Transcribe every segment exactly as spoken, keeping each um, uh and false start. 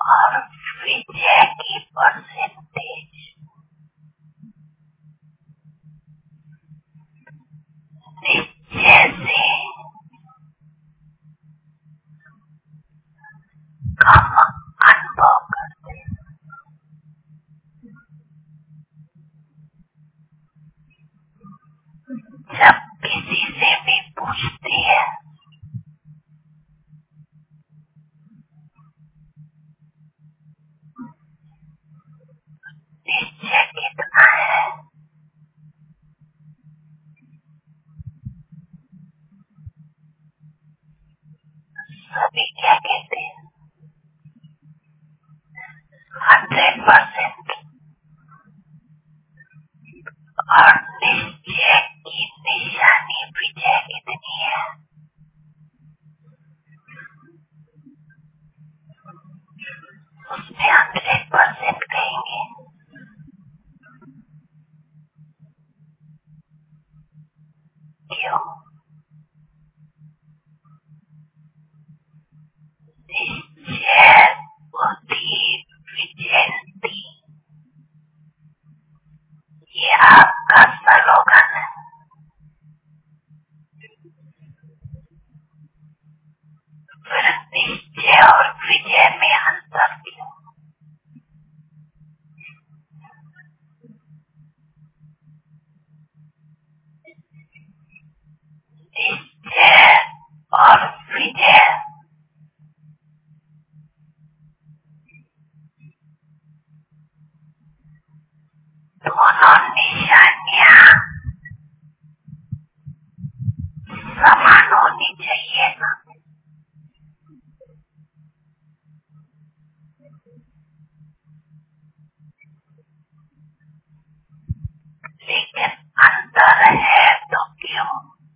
और विजय की परसेंटेज निश्चय से कम अनुभव करते हैं। जब किसी से भी पूछते हैं निश्चय कितना है, सभी क्या कहते हैं? Hundred percent. और निश्चय की निशानी विजय कितनी है? उसमें हंड्रेड परसेंट कहेंगे। क्यों? निश्चय बुद्धि विजयंती, ये आपका स्लोगन है। फिर निश्चय और विजय में अंतर क्यों? निश्चय और विजय दोनों निशानियां समान होनी चाहिए ना। लेकिन अंतर है तो क्यों?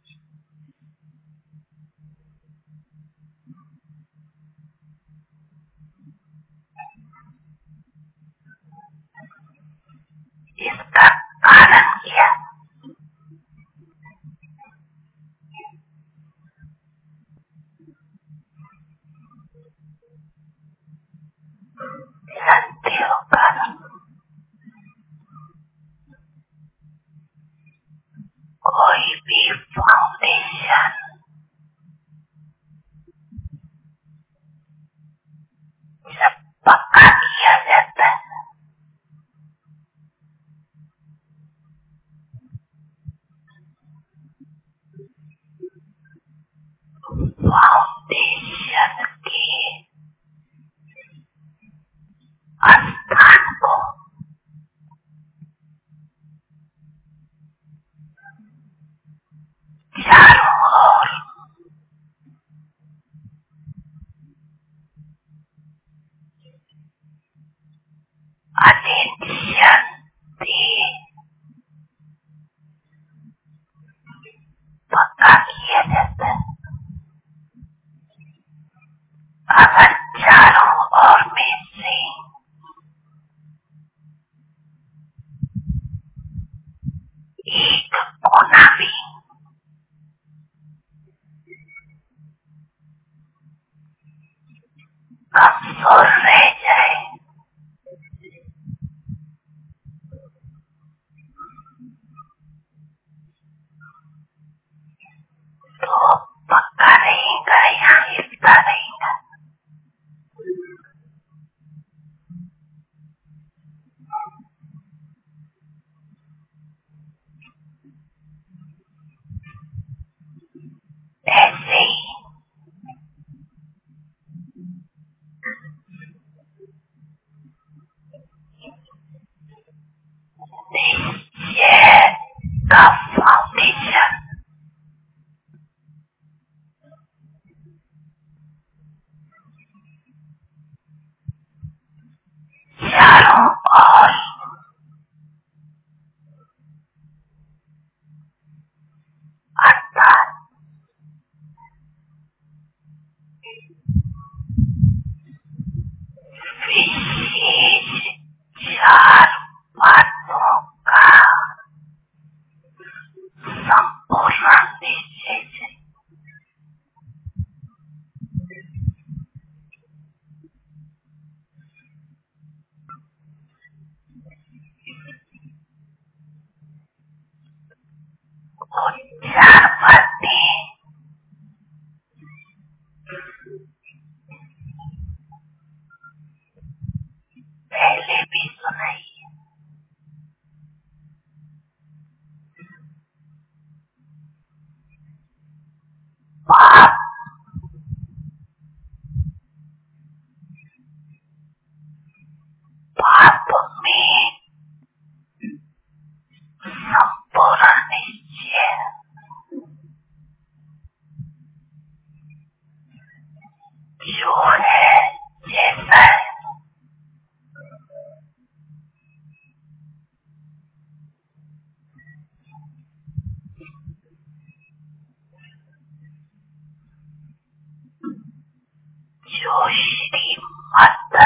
इसका कारण क्या? जानते हो कारण? कोई भी फाउंडेशन जब पक्का किया जाता है फाउंडेशन के स्थान को चारों ओर अटेंशन से पक्का किया जाता है। अगर चारों ओर में से एक कोना भी कमजोर रह जाए तो पक्का रहेगा या हिलता रहेगा? ऐसे ही निश्चय का फाउंडेशन चारों ओर अर्थात विशेष चार बातों का संपूर्ण निश्चय से पाप पाप में संपूर्ण निश्चय जो है जैसा है जो श्रीमत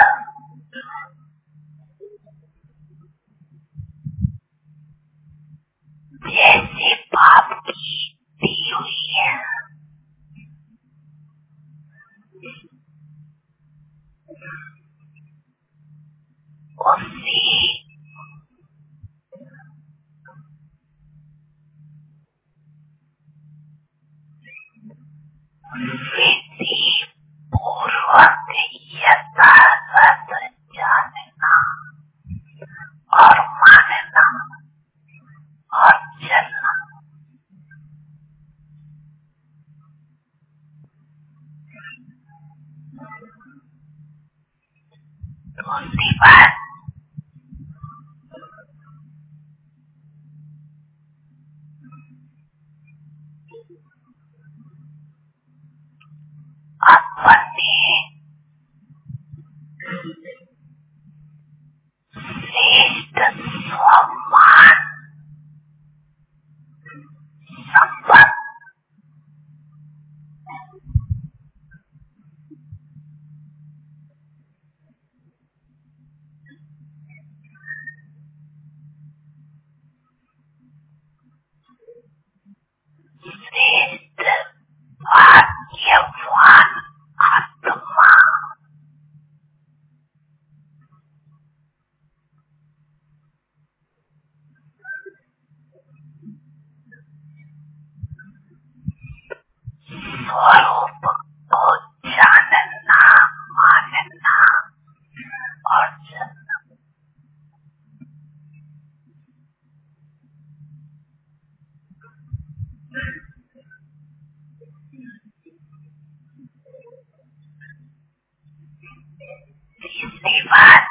जैसे पाप की दी हुई है उसी विधि पूर्वक यथार्थ जानना और मानना और चलना दूसरी बात अपने श्रेष्ठ सम्मान संपत्ति श्रेष्ठ भाग्यवान आत्मा स्वरूप को जानना मानना और चलना तीसरी बात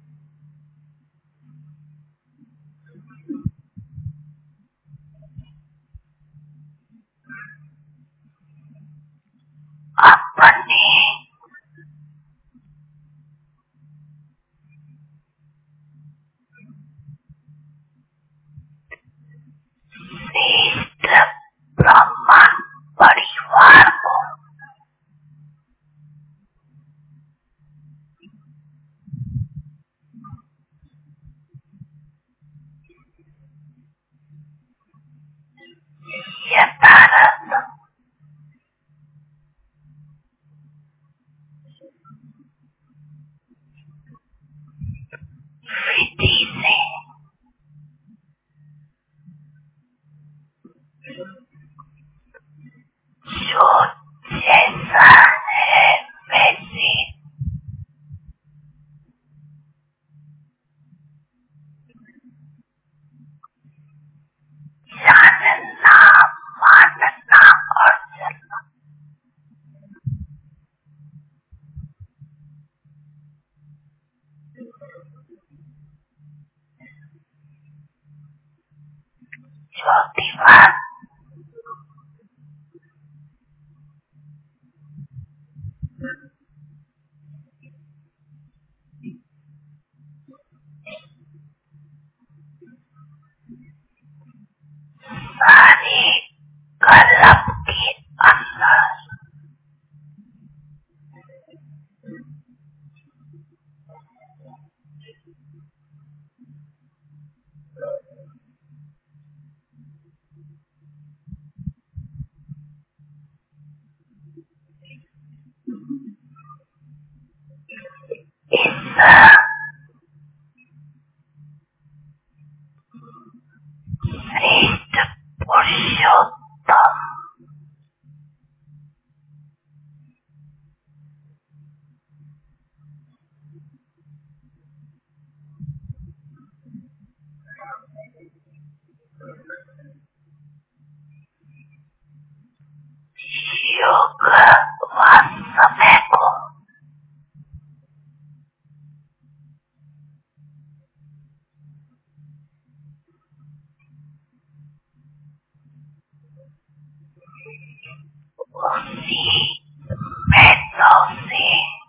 अपने श्रेष्ठ ब्राह्मण परिवार को यथार्थ विधि से जो जैसा है वैसे जानना मानना और चलना चौथी बात सारे कलप के अंदर भगवान समय को उसी मेहनत से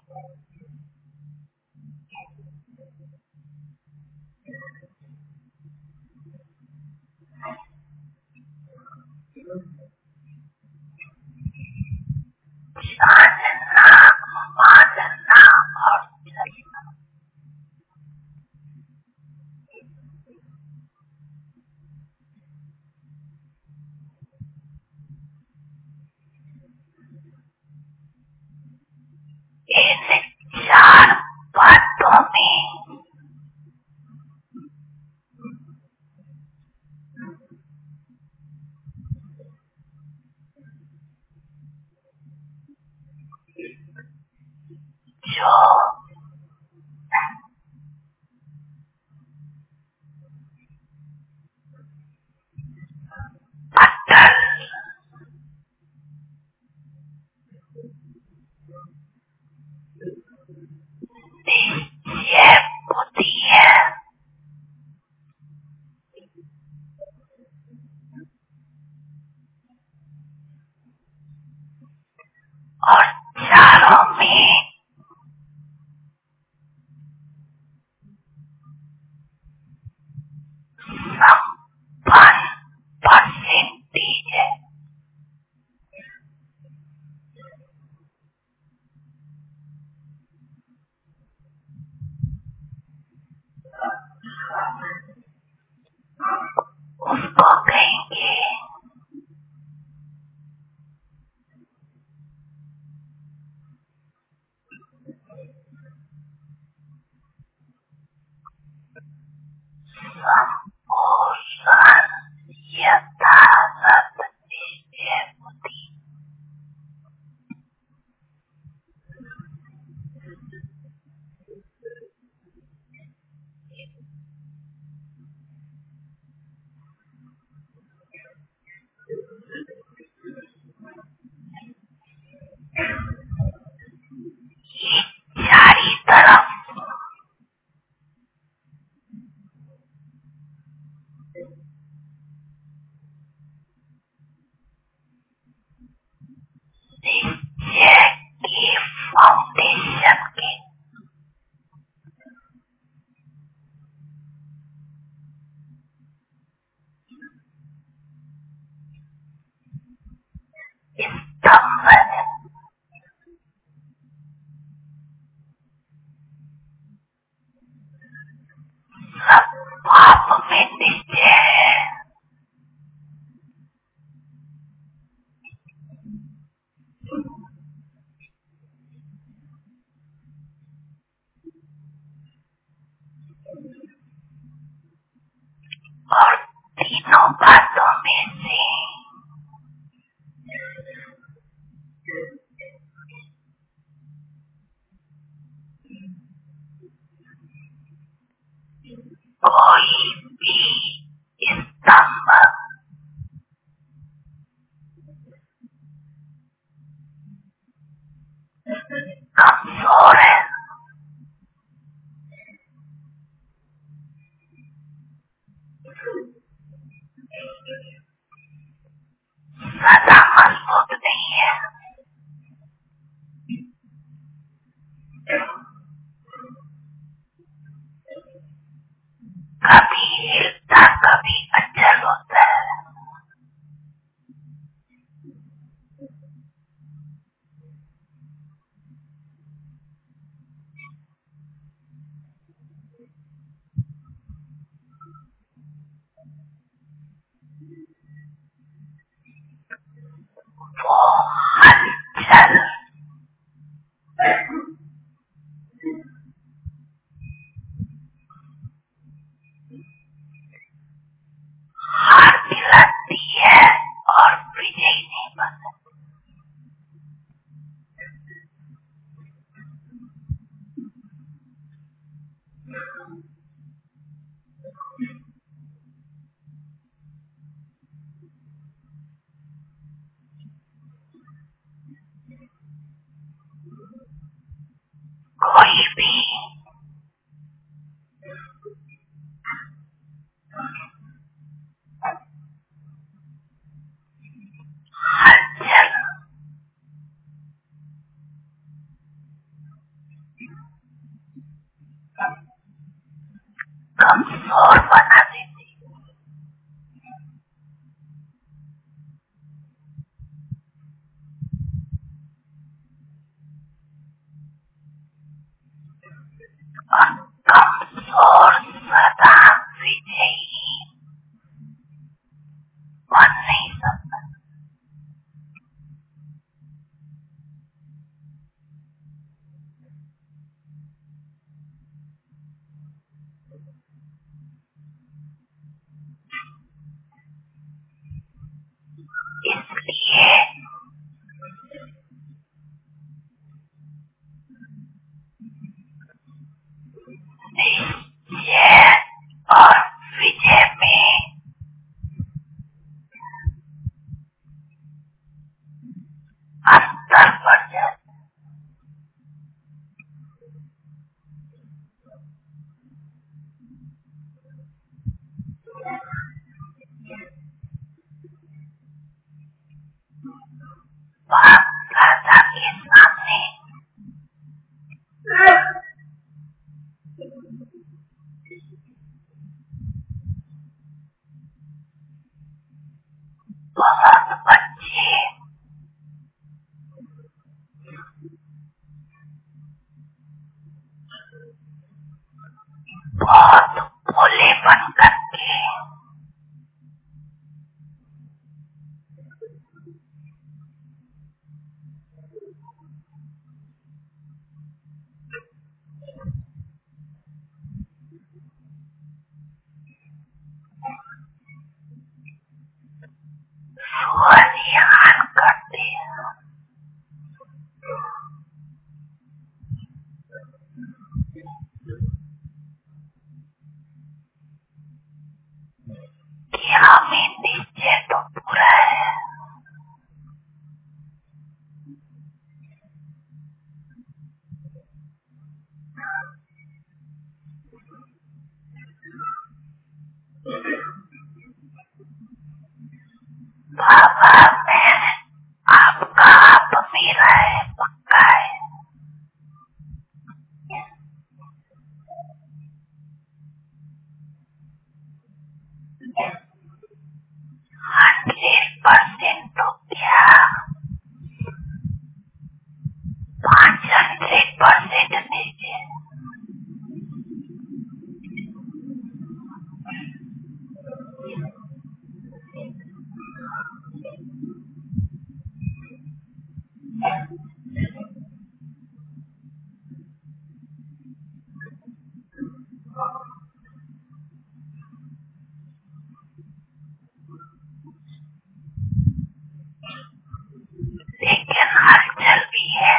जानना, मानना और चलना इन चार बातों में जो अटल निश्चय बुद्धि है और चारों में संपन्न परसेंटेज है। उसको कहेंगे संपूर्ण यथार्थ निश्चय बुद्धि। चारी तरफ निश्चय की फाउंडेशन के स्तंभ है। सब पाप में निश्चय है। कमजोर बना देती। और कमजोर सदा विजयी बन नहीं सकता। इसलिए निश्चय और विजय में अंतर बढ़ जाता। बाप दादा के सामने बहुत बच्चे बहुत भोले बन करके ध्यान करते हैं। कि हमें निश्चय तो पूरा है, बाबा मैं आपका आप मेरा है, पक्का है। हंड्रेड परसेंट तो क्या पांच हंड्रेड परसेंट नीचे। लेकिन हलचल भी है।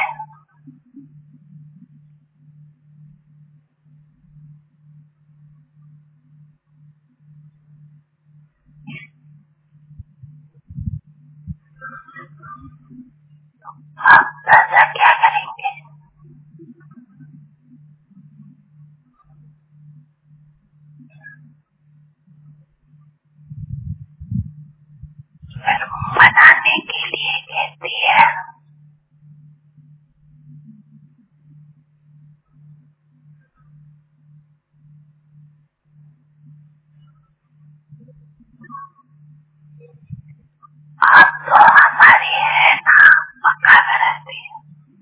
आप दादा क्या करेंगे? फिर मनाने के लिए कहती है आप तो हमारे है ना, पक्का रहती है।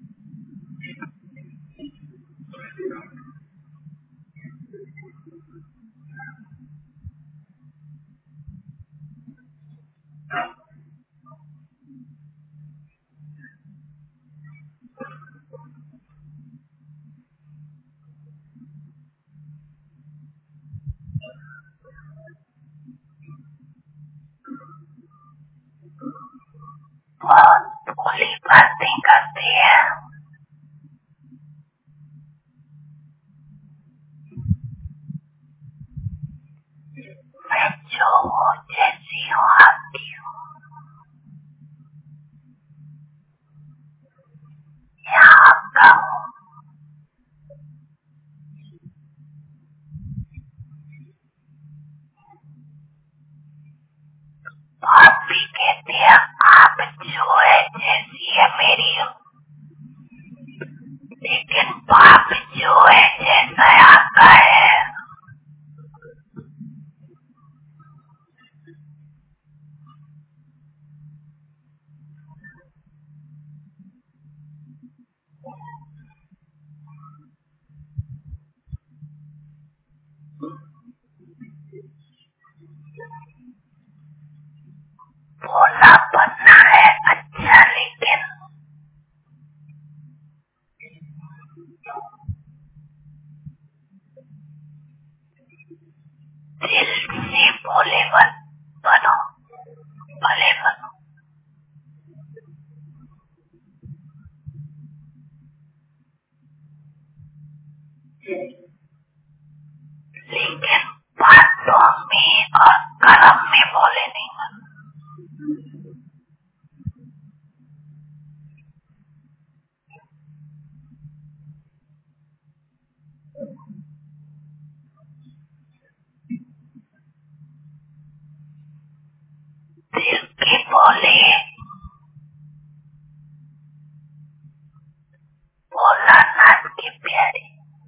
बहुत भोली बातें करती है। मैं जो हूँ जैसी हूँ आपकी हूँ, यहाँ आपका हूँ। आप भी कहते हैं आप जो है जैसी है मेरी हो, लेकिन बाप भोला बनना है अच्छा, लेकिन दिल से भोले बनो, भले बनो। लेकिन बातों में और कर्म में भोले नहीं बनो। दिल के भोले, भोलानाथ के प्यारे।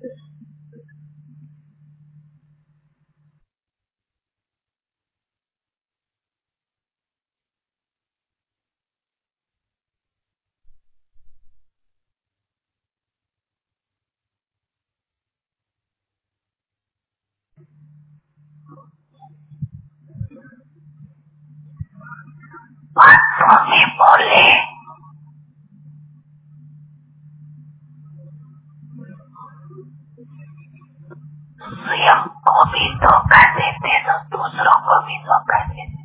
बातों में भोले, स्वयं को भी धोखा देते तो दूसरों को भी धोखा देते।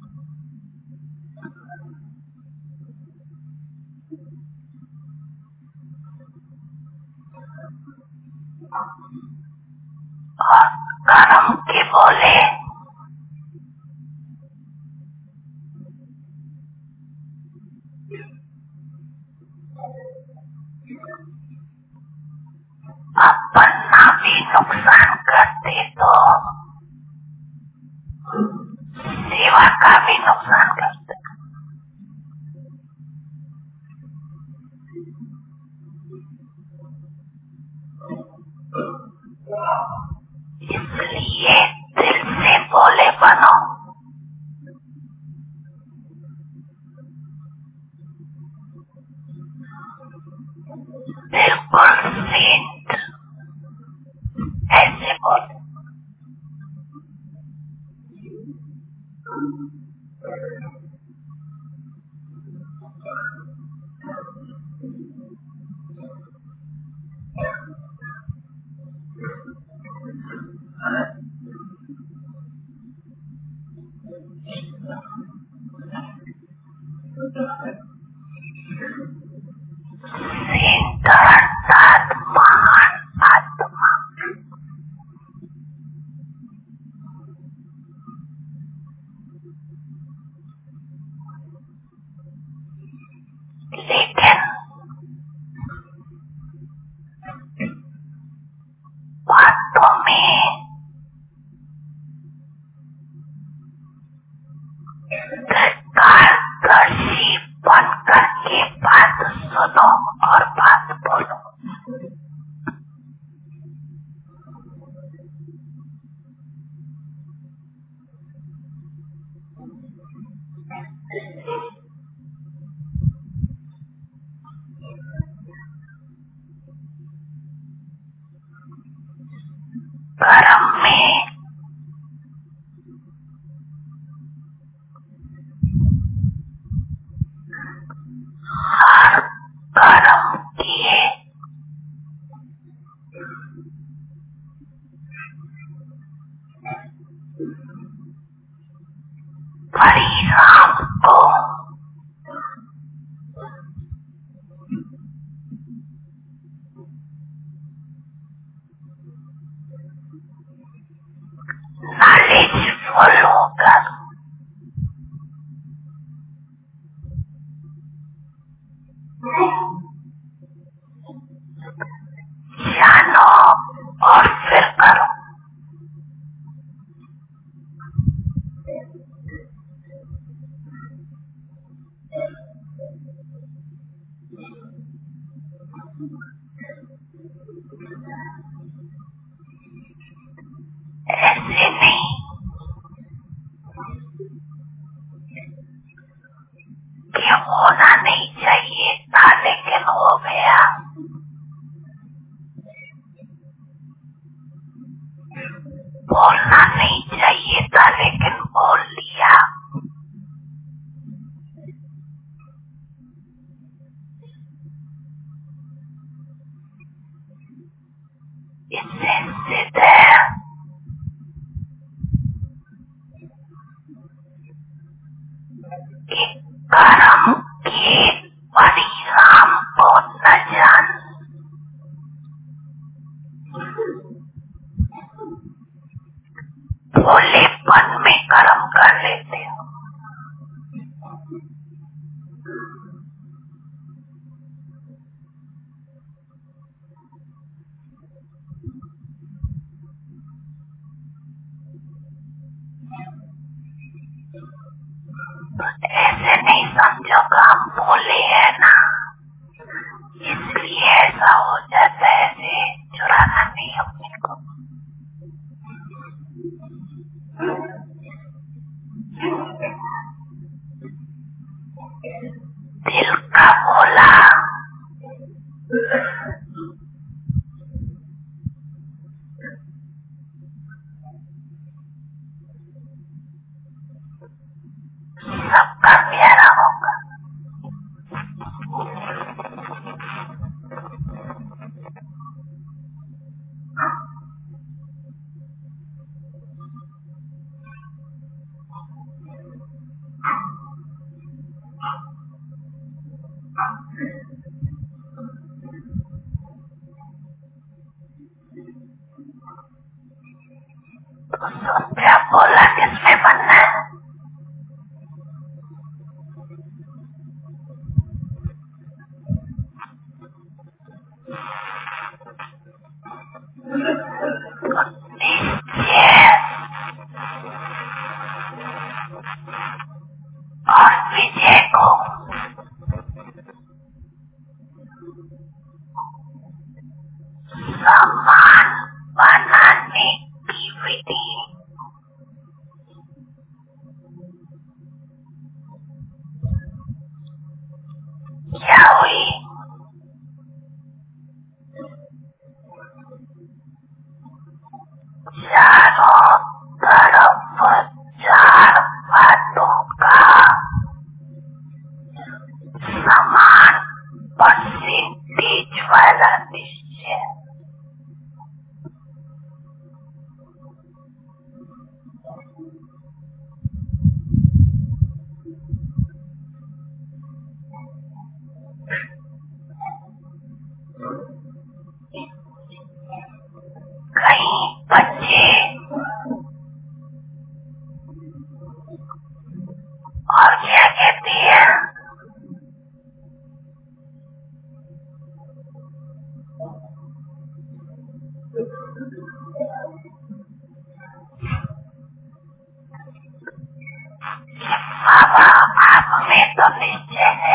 और कर्म के भोले, अपना भी नुकसान करते तो सेवा का भी नुकसान करते। इसलिए दिल से भोले बनो। बिल्कुल सेंट ऐसे बोले। सेंट अर्थात महान आत्मा। लेकिन बातों में त्रिकालदर्शी बन करके बात सुनो और बात बोलो। कर्म में हर कर्म किए परिणाम को नॉलेजफुल होकर जानो और फिर करो। ऐसे नहीं कि होना नहीं चाहिए था लेकिन हो गया। बोलना नहीं चाहिए था लेकिन बोल लिया। इससे सिद्ध है कि कर्म के परिणाम को न जान भोलेपन में कर्म कर लेते हो। ऐसे नहीं समझो कि हम भोले हैं ना, इसलिए ऐसा हो जाता है। ऐसे चुराना नहीं अपने को। दिल का भोला सबका प्यारा होगा। तो क्या बोला किसमें बनना है? और विजय को समान बनाने की विधि क्या हुई? चारों तरफ चार बातों का समान परसेंटेज वाला निश्चय। कई बच्चे और क्या कहती है, बाबा आप में तो निश्चय है,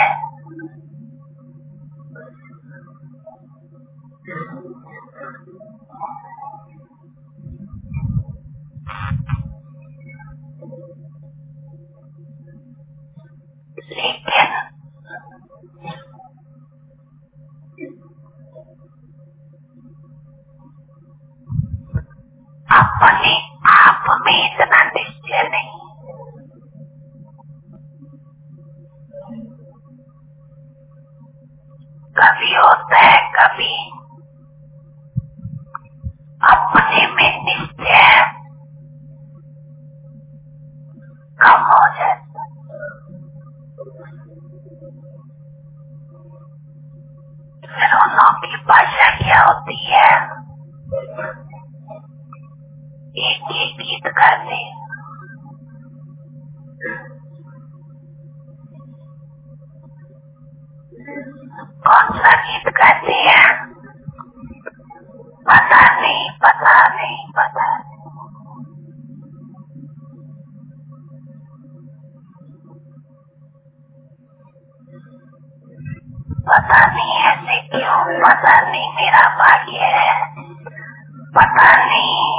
लेकिन अपने आप में इतना निश्चय नहीं। कभी होता है, कभी अपने में निश्चय कम हो जाता। फिर उनों की भाषा क्या होती है? एक एक गीत गाते, कौन सा गीत गाते हैं? पता नहीं, पता नहीं, पता नहीं। पता नहीं ऐसे क्यों, पता नहीं मेरा भाग्य है, पता नहीं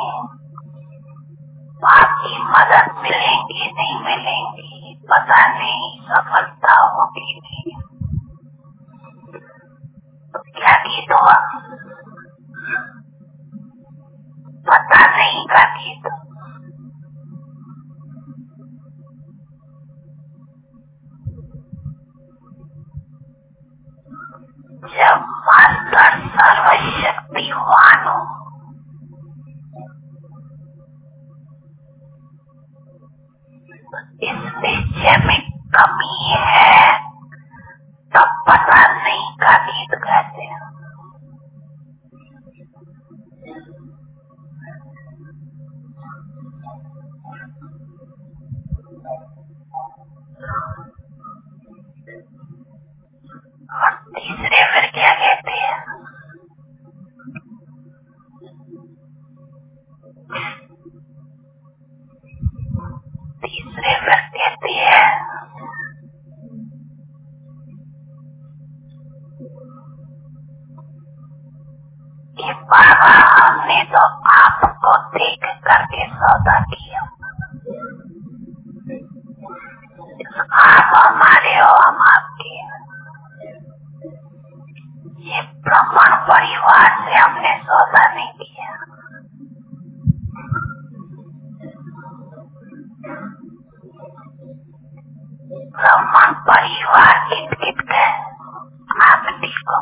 आपकी मदद मिलेंगी नहीं मिलेंगी, पता नहीं सफलता होगी नहीं। तो क्या गीत हुआ? पता नहीं का गीत। जब मास्टर सर्वशक्तिवान हो, इस निश्चय में कमी है, तब पता नहीं का गीत गाते हैं। और तीसरे फिर क्या कहते हैं? तीसरे फिर कहते हैं कि बाबा हमने तो आपको देख करके सौदा किया, आप हमारे हो, हम आपके। ये ब्राह्मण परिवार से हमने सौदा नहीं किया। ब्राह्मण परिवार गिट गिट गए आपने को।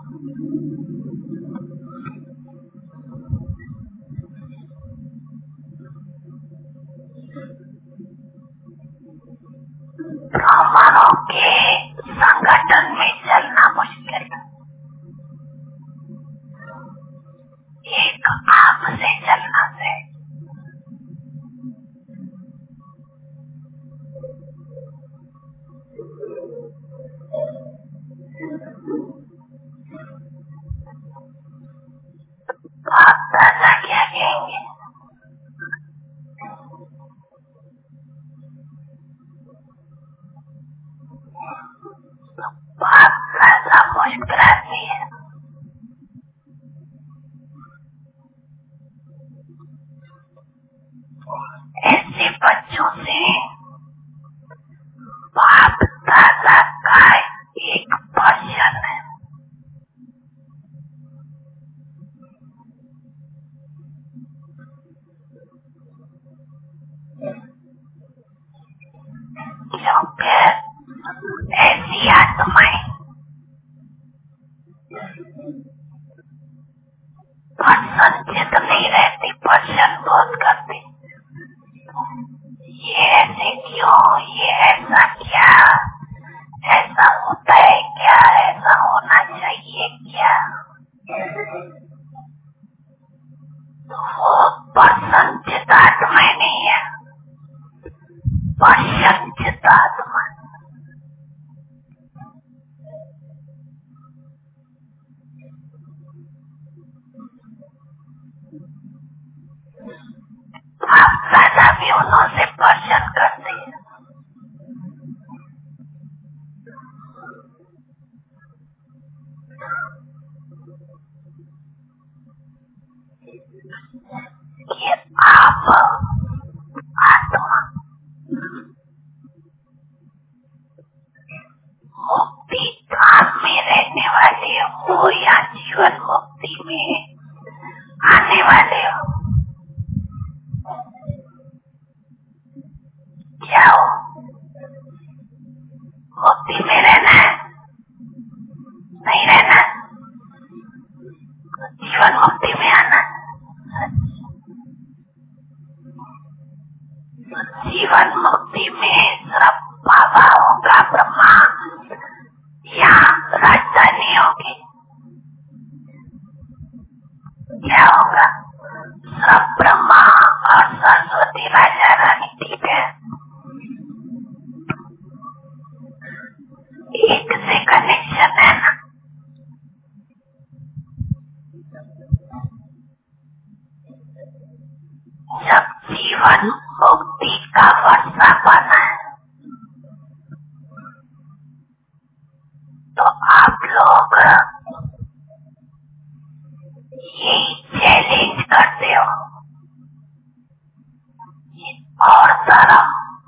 ब्राह्मणों के संगठन में चलना मुश्किल, एक आप से चलना से। बाप दादा क्या कहेंगे? बाप दादा मुस्कुराती है। ऐसे बच्चों से बाप दादा का एक भजन है, क्योंकि ऐसी आत्माएं प्रसन्नचित नहीं रहती, भजन बहुत करती। ये ऐसे क्यों, ये ऐसा क्या, ऐसा होता है क्या, ऐसा होना चाहिए क्या? वो प्रसन्नचित आत्माएं नहीं है, प्रसन्नचित आत्मा। आप दादा भी उन्होंने भजन करते हैं। कि आप आत्मा मुक्ति धाम में रहने वाले हो या जीवन मुक्ति में आने वाले हो? क्या हो? मुक्ति में रहना है, नहीं रहना, जीवन मुक्ति में आना। जीवन मुक्ति में सिर्फ बाबा होगा, ब्रह्मा या राजधानी होगी। क्या होगा? सिर्फ ब्रह्मा और सरस्वती राजा रानी, ठीक है, एक से कनेक्शन है ना। जब जीवन मुक्ति का वर्षा बना है तो आप लोग ये चैलेंज करते हो, और धर्म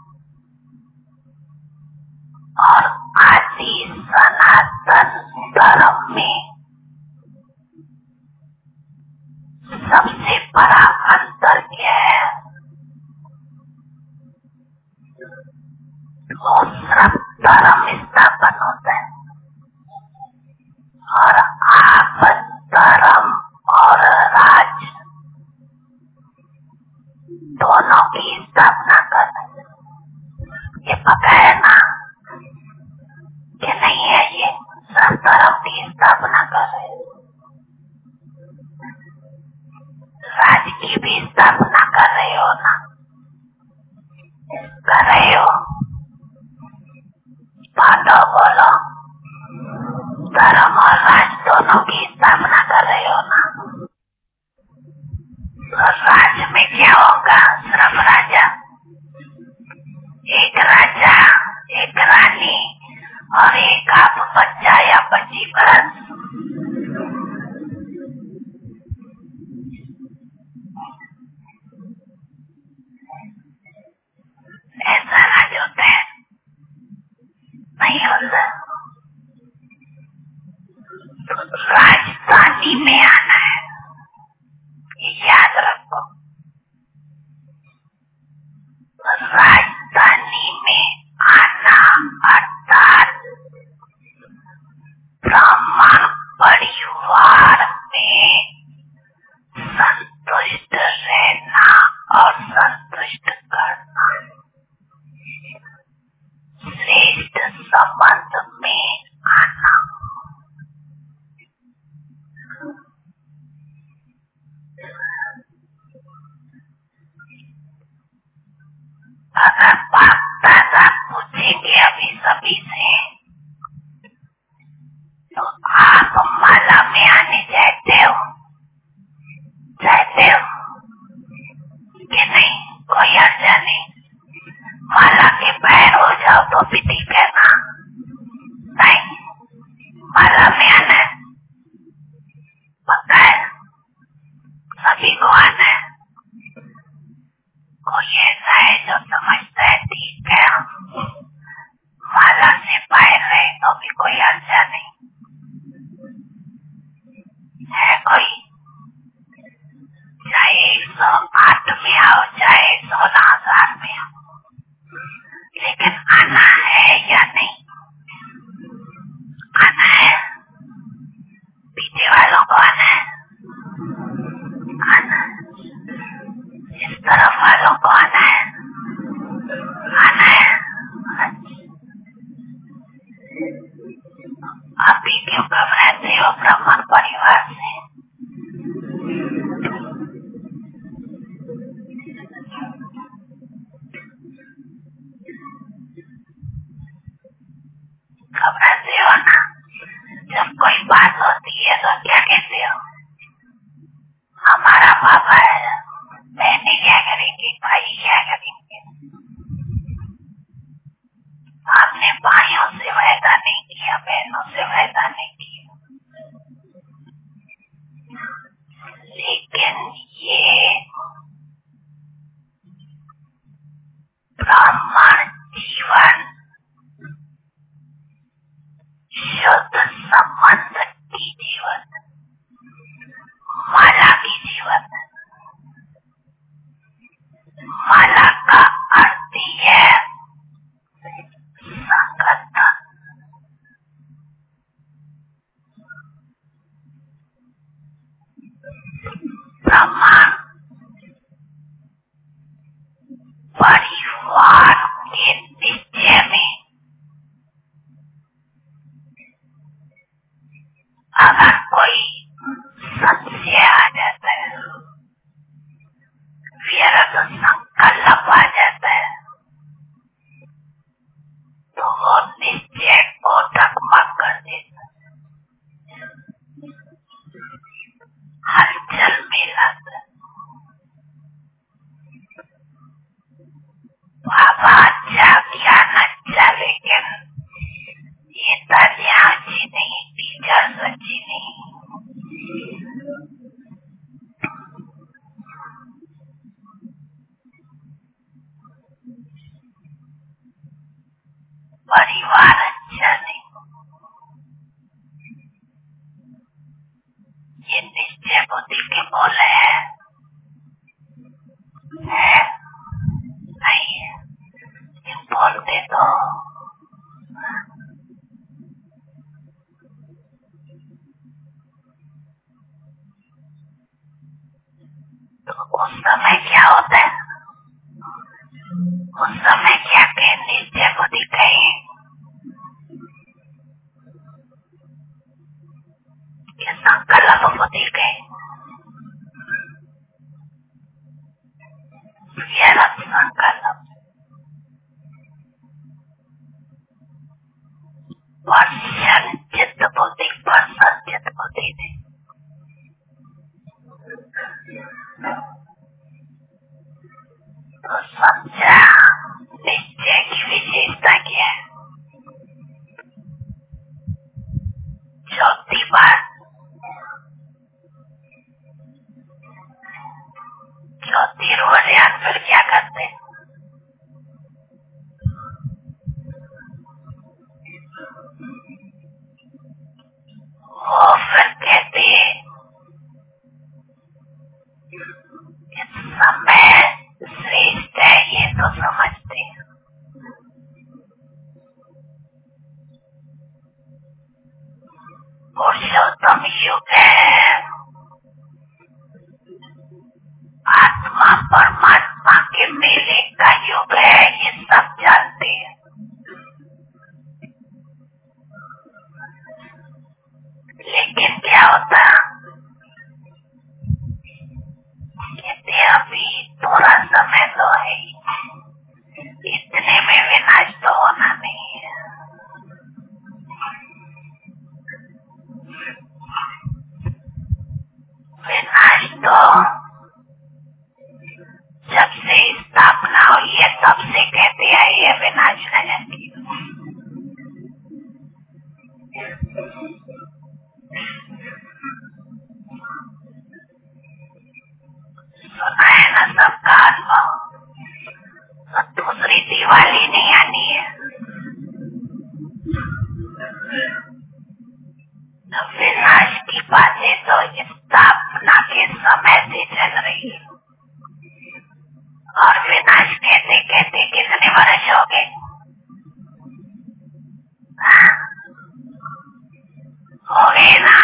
और आदि सनातन धर्म में सबसे बड़ा अंतर क्या है? वो सिर्फ धर्म स्थापन होता है और आप धर्म और राज दोनों की स्थापना कर रहे। ये पता है ना कि नहीं है? ये सब धर्म की स्थापना कर रहे, राज की भी स्थापना कर रहे हो ना? कर रहे हो? पांडव बोलो, धर्म और राज दोनों की स्थापना कर रहे हो ना? तो राज में क्या होगा? सिर्फ राजा, एक राजा, एक रानी और एक आप बच्चा या बच्ची बस। ऐसा राज होता है? नहीं होता। राजधानी में आना है, ये याद रखो। राजधानी में आना अर्थात ब्राह्मण परिवार में संतुष्ट रहना और संतुष्ट करना, श्रेष्ठ संबंध में आना। अगर बाप दादा पूछेंगे अभी सभी से तो आप माला में आने चाहते हो? चाहते हो कि नहीं? कोई अर्जा नहीं। माला के पैर हो जाओ तो भी ठीक है ना? नहीं, माला में आना है, पक्का है? सभी को आना है? कोई ऐसा है जो समझता है ठीक है माला से बाहर रहे तो भी कोई अर्जा नहीं है? कोई? चाहे एक सौ आठ में आओ, चाहे सोलह हजार में आओ, लेकिन आना है या नहीं? आना है? पीछे वालों को आना है? आना है? इस तरफ वालों को आना है? आना है? अभी क्यों घबराते हो ब्राह्मण परिवार से? घबराते हो ना? जब कोई बात होती है तो क्या कहते हो? हमारा पापा है, बहनें क्या करेंगे, भाई क्या करेंगे? आपने भाइयों से वायदा नहीं किया, बहनों से वायदा नहीं किया, लेकिन ये ब्राह्मण जीवन शुद्ध संबंध की जीवन, माला की जीवन। माला का अर्थ है संगत। ब्राह्मण परिवार के निश्चय में अगर कोई संशय आ जाता है, व्यर्थ संकल्प आ जाता है, तो वो निश्चय को डगमग कर देता है, हलचल में लाता है। बाबा अच्छा ज्ञान अच्छा, लेकिन ये तालियां अच्छी नहीं, टीचर्स अच्छी नहीं। परिवार अच्छा नहीं, ये निश्चय बुद्धि के बोले है, है? नहीं है, ये बोलते तो उस समय क्या होता है? उस समय क्या के नित्य बुद्धि कहे कि संकल्प बुद्धि कहे संकल्प पर्सन चित्त बुद्धि पर्सन चित्त बुद्धि थे। तो समझा निश्चय की विशेषता क्या है? चौथी बात, चौथी रोज याद फिर क्या करते हैं? वो फिर कहते हैं समय श्रेष्ठ है, ये तो समझते हैं। पुरुषोत्तम युग है, आत्मा परमात्मा के मेले का युग है, ये सब जानते हैं। लेकिन क्या होता कहते अभी थोड़ा समय तो है, इतने में विनाश तो होना नहीं है। विनाश तो जब से स्थापना हुई है तब से कहते हैं ये विनाश नहीं। सुना है ना सबका अनुभव, तो दूसरी दिवाली नहीं आनी है। तो विनाश की बातें तो स्थापना के समय से चल रही है, और विनाश कहते कहते कितने वर्ष हो गए? हो गए ना?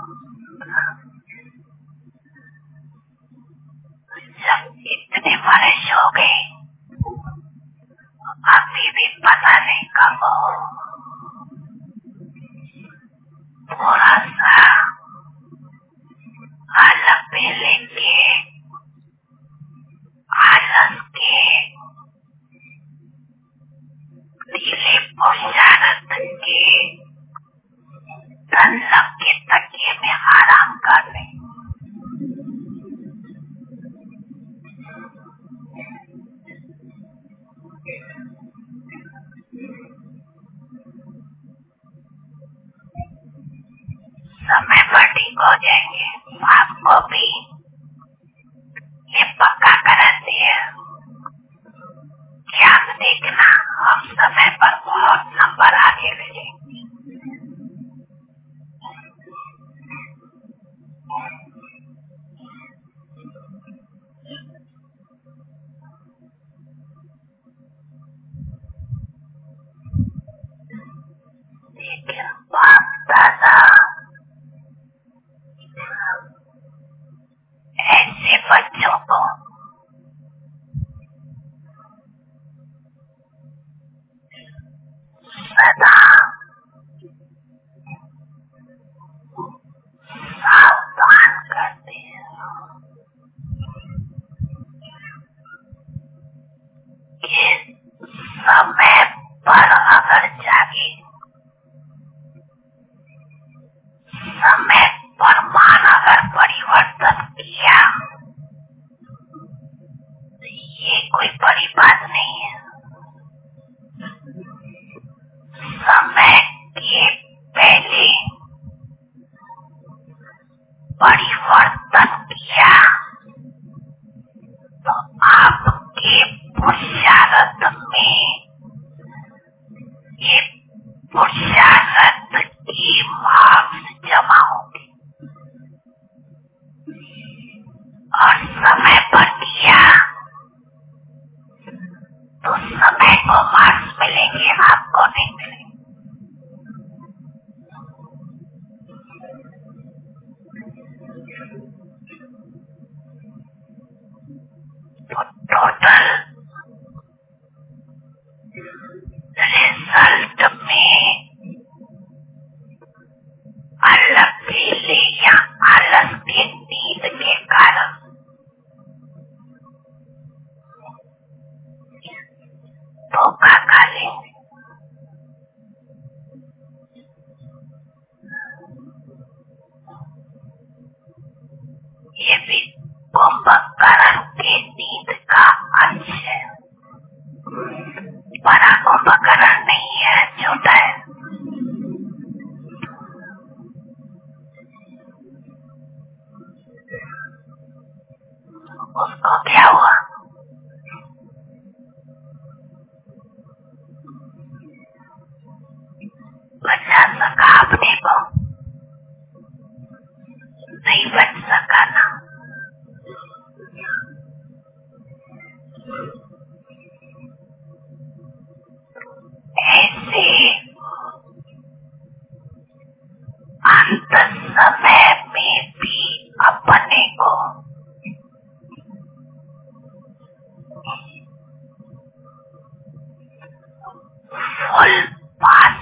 जब इतने वर्ष हो गए अभी भी पता नहीं कब हो। थोड़ा सा अलग पहले के आलस के नीले पुरुषार्थ के धन लग के तकिए में आराम कर ले। समय पर ठीक हो जाएंगे। आपको भी ये पक्का कराते हैं कि आप देखना हम समय पर बहुत नंबर आगे ले जाएंगे। लेकिन बाप दादा ऐसे बच्चों को सदा सावधान करते हैं कि समय पर अगर जागे, समय पर मान अगर परिवर्तन किया तो ये कोई बड़ी बात नहीं है। समय के पहले परिवर्तन किया तो आपके पुरुषार्थ में ये पुरुषार्थ की मार्क्स जमा होगी, और समय पर किया तो समय को मार्क्स मिलेंगे, आपको नहीं मिलेंगे। ये भी कुंभकर्ण की नींद का अंश है। बड़ा कुंभकर्ण नहीं है, छोटा है। उसको क्या हुआ? बचा सका अपने को? नहीं बच सका ना। ऐसे अंत समय में भी अपने को फुल पास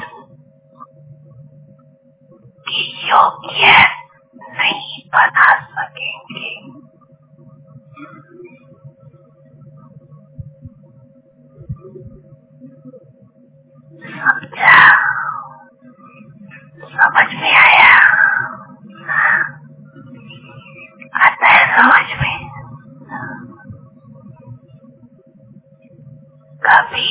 की योग्य नहीं बना सकेंगे। समझा? समझ में आया? आता है समझ में? कभी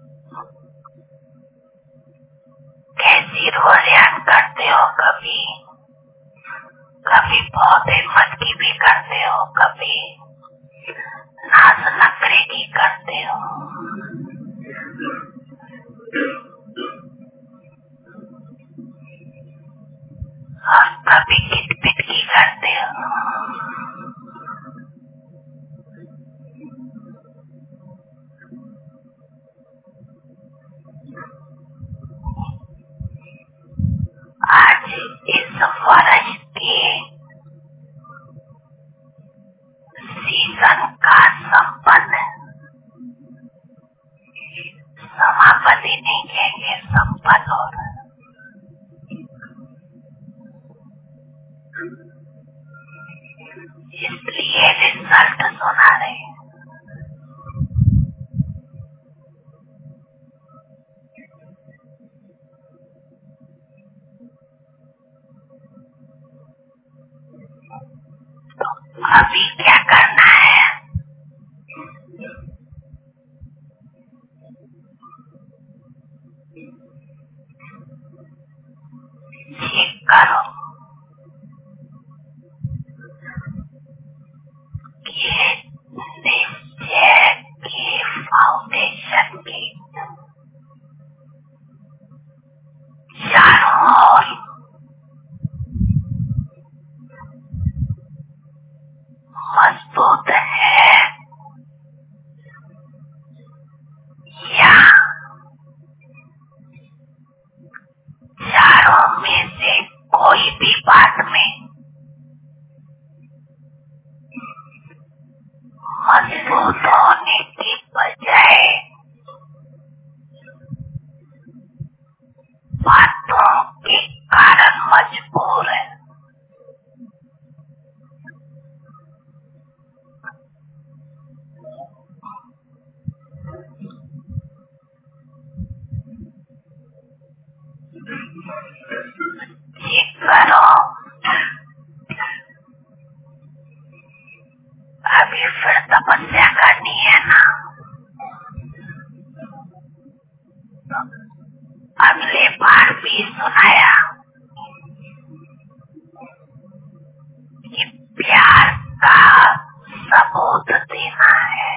कैसी रोलियान करते हो, कभी कभी बहुत हिम्मत की भी करते हो, कभी नाज नखरे की करते हो, और कभी किटपिट की करते हो। आज इस वर्ष के सीजन का संपन्न समापति नहीं कहेंगे, संपन्न हो रहा है। इसलिए रिजल्ट सुना रहे हैं। तो अभी क्या करना है? चेक करो कि निश्चय की फाउंडेशन की चारों ओर मजबूत है या चारों में से कोई भी बात में मजबूत होने की बजाय बातों के कारण मजबूर है। चेक करो। अभी फिर तपस्या करनी है ना? अगले बार भी सुनाया कि प्यार का सबूत देना है,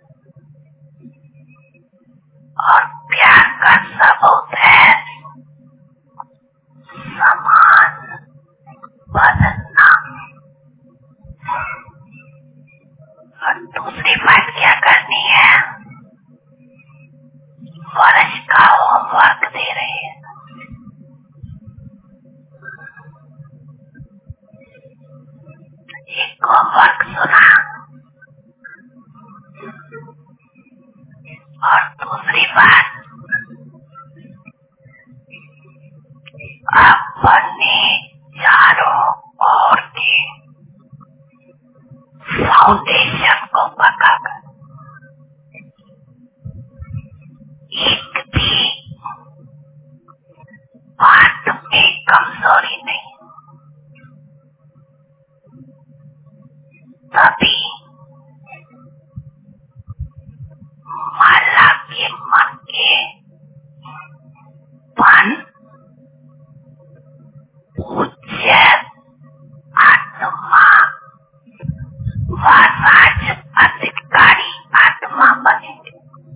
और प्यार का सबूत है समान बनना। और दूसरी बात क्या करनी है? वर्ष का होमवर्क दे रहे हैं। एक होमवर्क सुना तभी माला के मन के मन पूज्य आत्मा व राज अधिकारी आत्मा बनेंगे।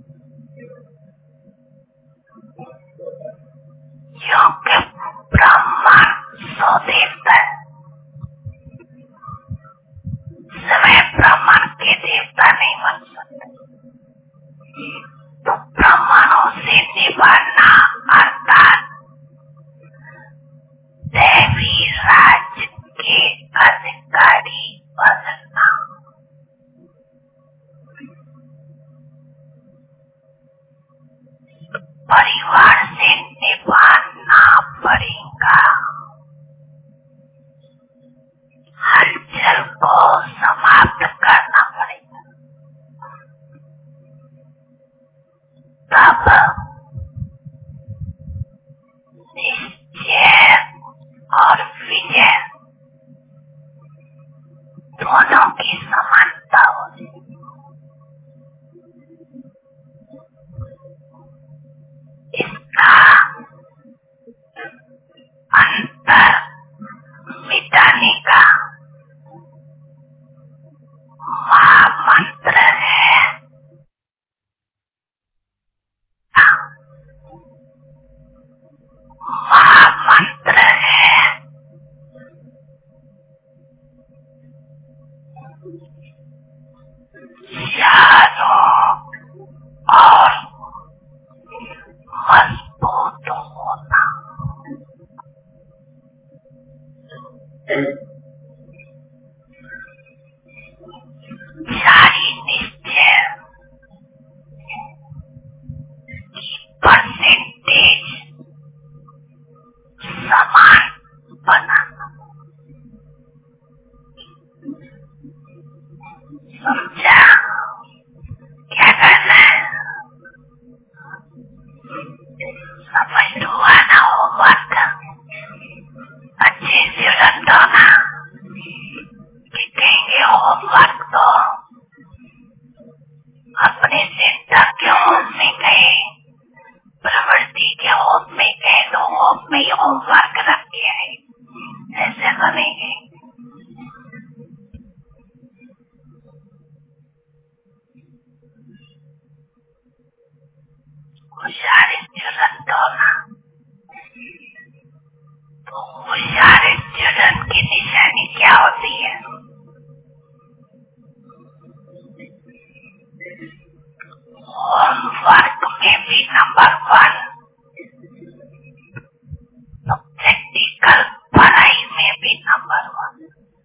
क्योंकि ब्रह्मांड स्वदेवता समय ब्रह्मांड के देवता नहीं बन सकते, तो ब्रह्मांडों से निभाना अर्थात दैवी राज्य के अधिकारी बनना। परिवार से निभाना पड़ेगा, हलचल को समाप्त करना पड़ेगा, तब निश्चय और विजय दोनों की समानता होगी। इसका अंतर मिटाने का महामंत्र है महामंत्र है चारों और मजबूत होना। जारी निश्चय की परसेंटेज समान बनाना। समझा क्या करना है? समझ हुआ ना होमवर्क? अच्छे से रटो ना, कि कहेंगे होमवर्क तो अपने सेंटर के होम में गए, प्रवृत्ति के होम में गए तो होम में ही होमवर्क रख के आए, ऐसे बनेंगे। होशियार स्टूडेंट होना, तो होशियार स्टूडेंट की निशानी क्या होती है? होमवर्क में भी नंबर वन, तो प्रैक्टिकल पढ़ाई में भी नंबर वन।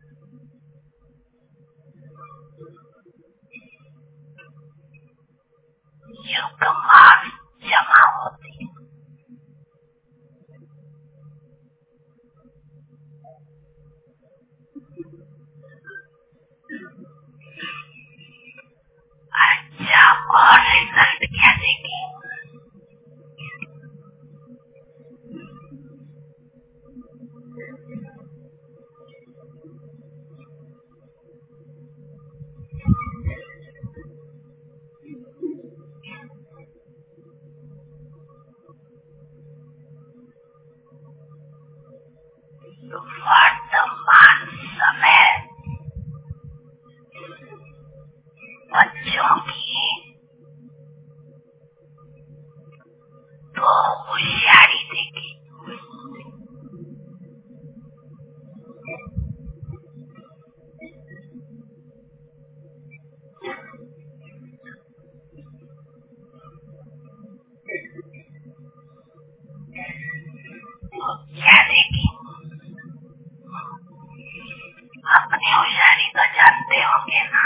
युग मार्क्स जमा होती है। अच्छा, और रिजल्ट क्या देगी? वर्तमान समय बच्चों की तो होशियारी देगी। क्या देगी? अपनी होशियारी तो जानते होंगे ना।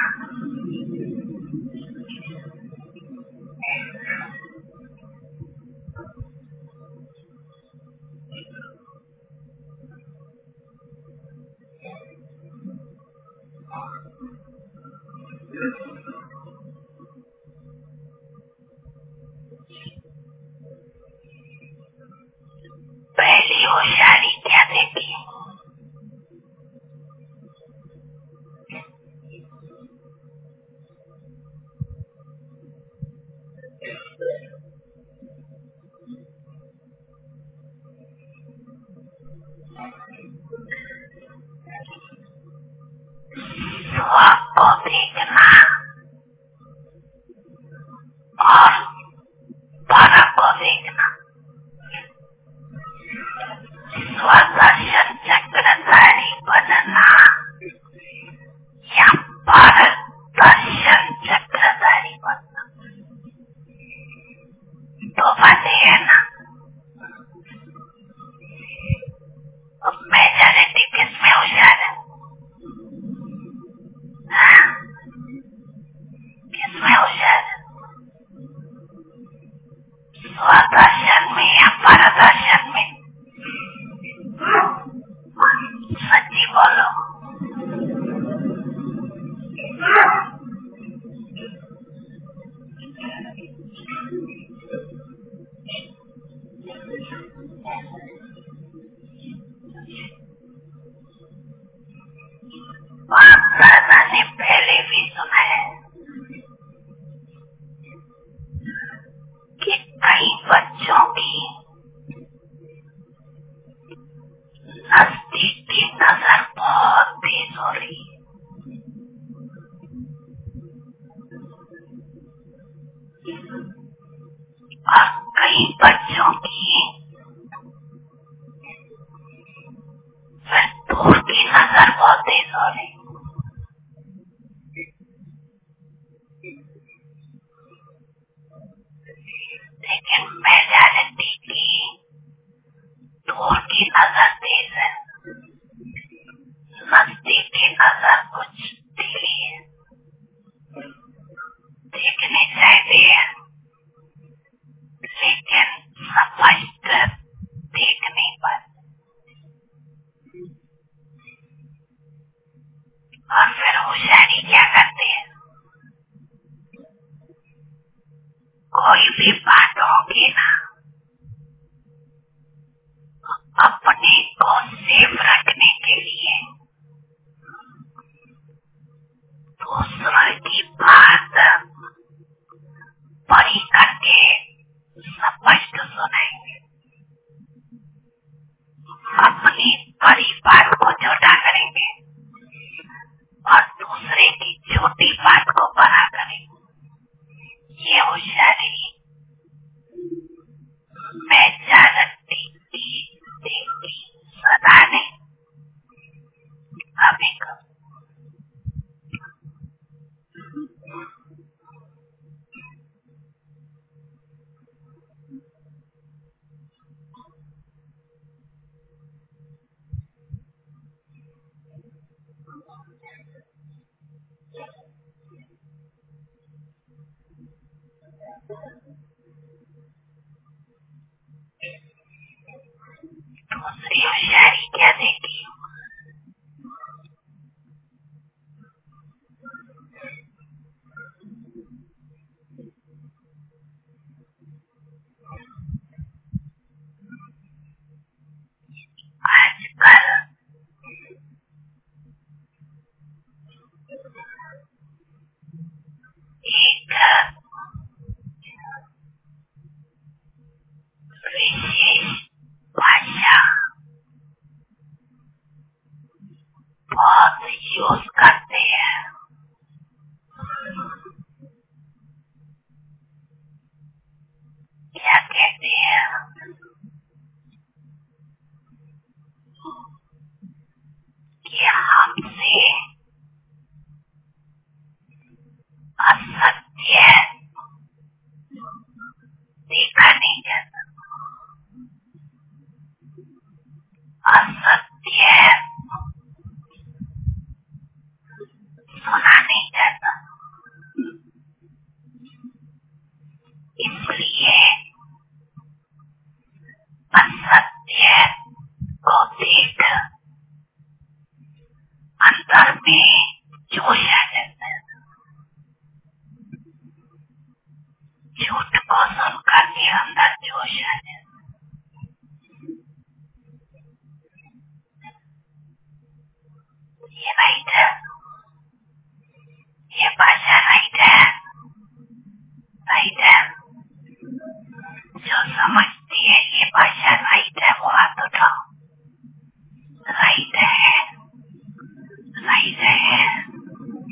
पहली होशियारी क्या देगी? हवा को देखना और बर्फ को देखना। स्वदर्शन चक्रधारी बनना या भारत दर्शन चक्रधारी बनना, तो बातें है ना। अब मेजॉरिटी किसमें होशियार है? किसमें होशियार है? स्वदर्शन में या परदर्शन में? सच्ची बोलो। दादा ने पहले भी सुना है कि कई बच्चों की नजदीक की नजर बहुत तेज हो रही है और कई बच्चों की फिर दूर की नजर बहुत तेज हो रही है। लेकिन मेजॉरिटी की दूर की नजर तेज है, नजदीक की नजर कुछ धीमी है। देखने चाहिए लेकिन स्पष्ट देख नहीं पाते। और फिर होशियारी क्या करते हैं? कोई भी बात होगी ना, अपने को सेफ रखने के लिए दूसरों की बात बड़ी करके स्पष्ट सुनाएंगे, अपनी बड़ी बात को छोटा करेंगे और दूसरे की छोटी बात को बड़ा करेंगे। ये होशियारी मेजॉरिटी की देखी सदा नहीं, कभी कभी दूसरी होशियारी क्या देखी? आजकल एक विशेष भाषा बहुत यूज करते हैं। क्या कहते हैं? कि हमसे असत्य देखा नहीं जाता, असत्य सुना नहीं जाता। इसलिए असत्य को देख अंदर में जोश आ जाता है, झूठ को सुनकर भी अंदर जोश आ जाता है। ये राइट है, ये भाषा राइट है, राइट है। जो समझती है ये भाषा राइट है वो हाथ उठाओ। राइट है, राइट है।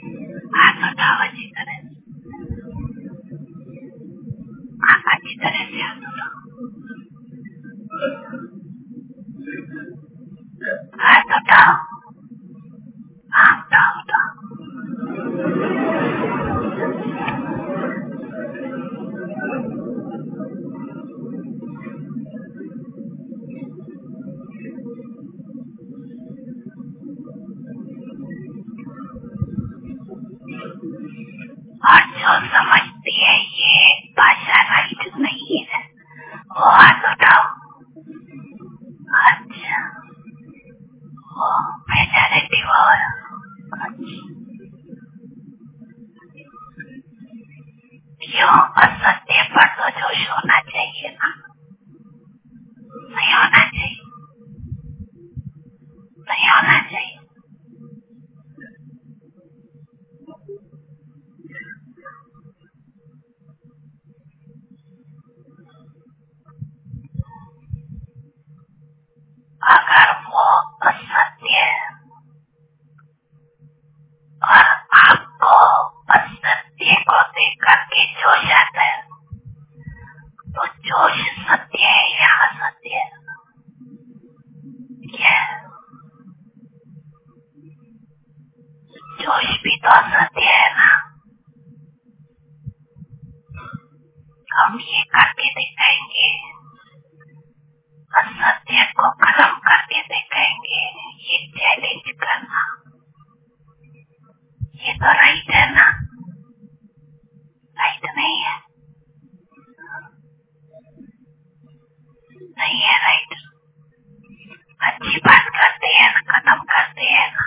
क्यों असत्य पर तो जोश होना चाहिए ना, नहीं होना चाहिए, नहीं होना चाहिए। अगर वो असत्य और आपको असत्य को देख करके जोश आता है, तो जोश सत्य है या असत्य है? क्या जोश भी तो असत्य है ना? हम ये करके दिखाएंगे, असत्य को खत्म करके दिखाएंगे। ये चैलेंज करना, ये तो राइट है ना? राइट नहीं है? नहीं है राइट। अच्छी बात करते हैं ना, खत्म करते हैं ना।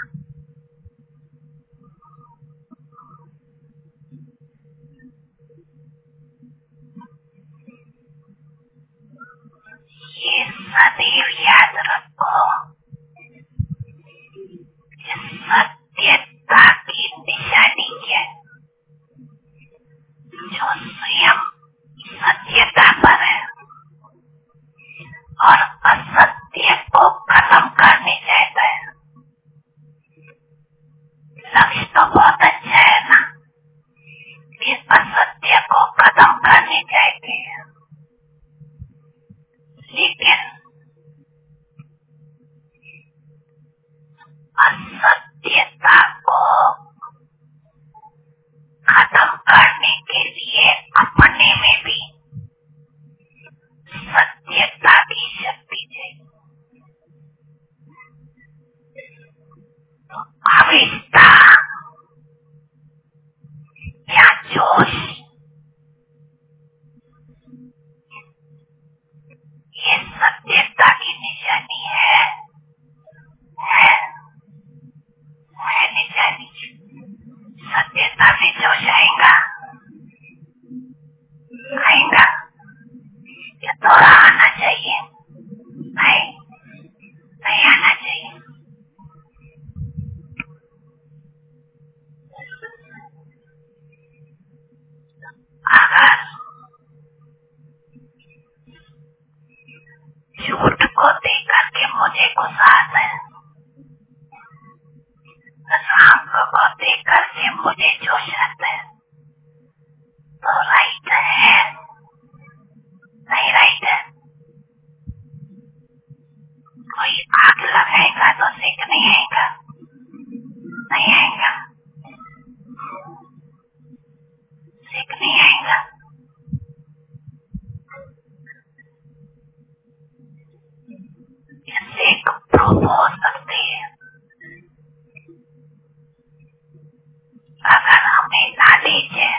ये सदैव याद रखो, सत्यता की निशानी है। जो स्वयं सत्यता पर है और असत्य को खत्म करने चाहता है। लक्ष्य तो बहुत अच्छा है ना, कि असत्य को खत्म करने चाहते हैं, लेकिन असत्यता को खत्म करने के लिए अपने में भी सत्यता की शक्ति चाहिए। तो आविष्टा या जोश, ये सत्यता की निशानी है, है, है निशानी। सत्यता से जोश आएगा, आएगा, ये थोड़ा आना चाहिए, नहीं, नहीं आना चाहिए। अगर झूठ को देख करके मुझे गुस्सा आता है, रंग को देख करके मुझे जोश आता है, तो राइट है, नहीं राइट है? कोई आग लगाएगा तो सेक नहीं आएगा, नहीं आएगा, सेक नहीं आएगा। सेक प्रूफ हो सकती है अगर हमें नॉलेज है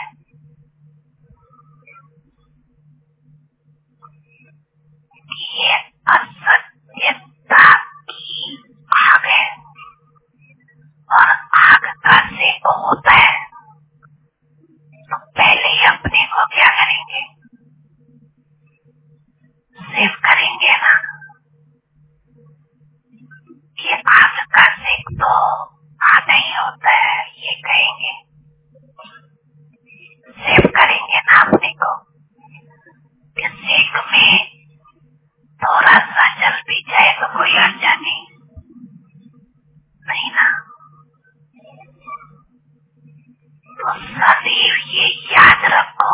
कि ये असत्यता की आग है और आग का सेक होता है, तो पहले ही अपने को क्या करेंगे? सेव करेंगे ना। ये आग का सेक तो आधा ही होता है, ये कहेंगे, सेव करेंगे ना अपने को। कि सेक में थोड़ा सा जल भी जाए तो कोई अर्जा नहीं, नहीं ना? तो सदैव ये याद रखो,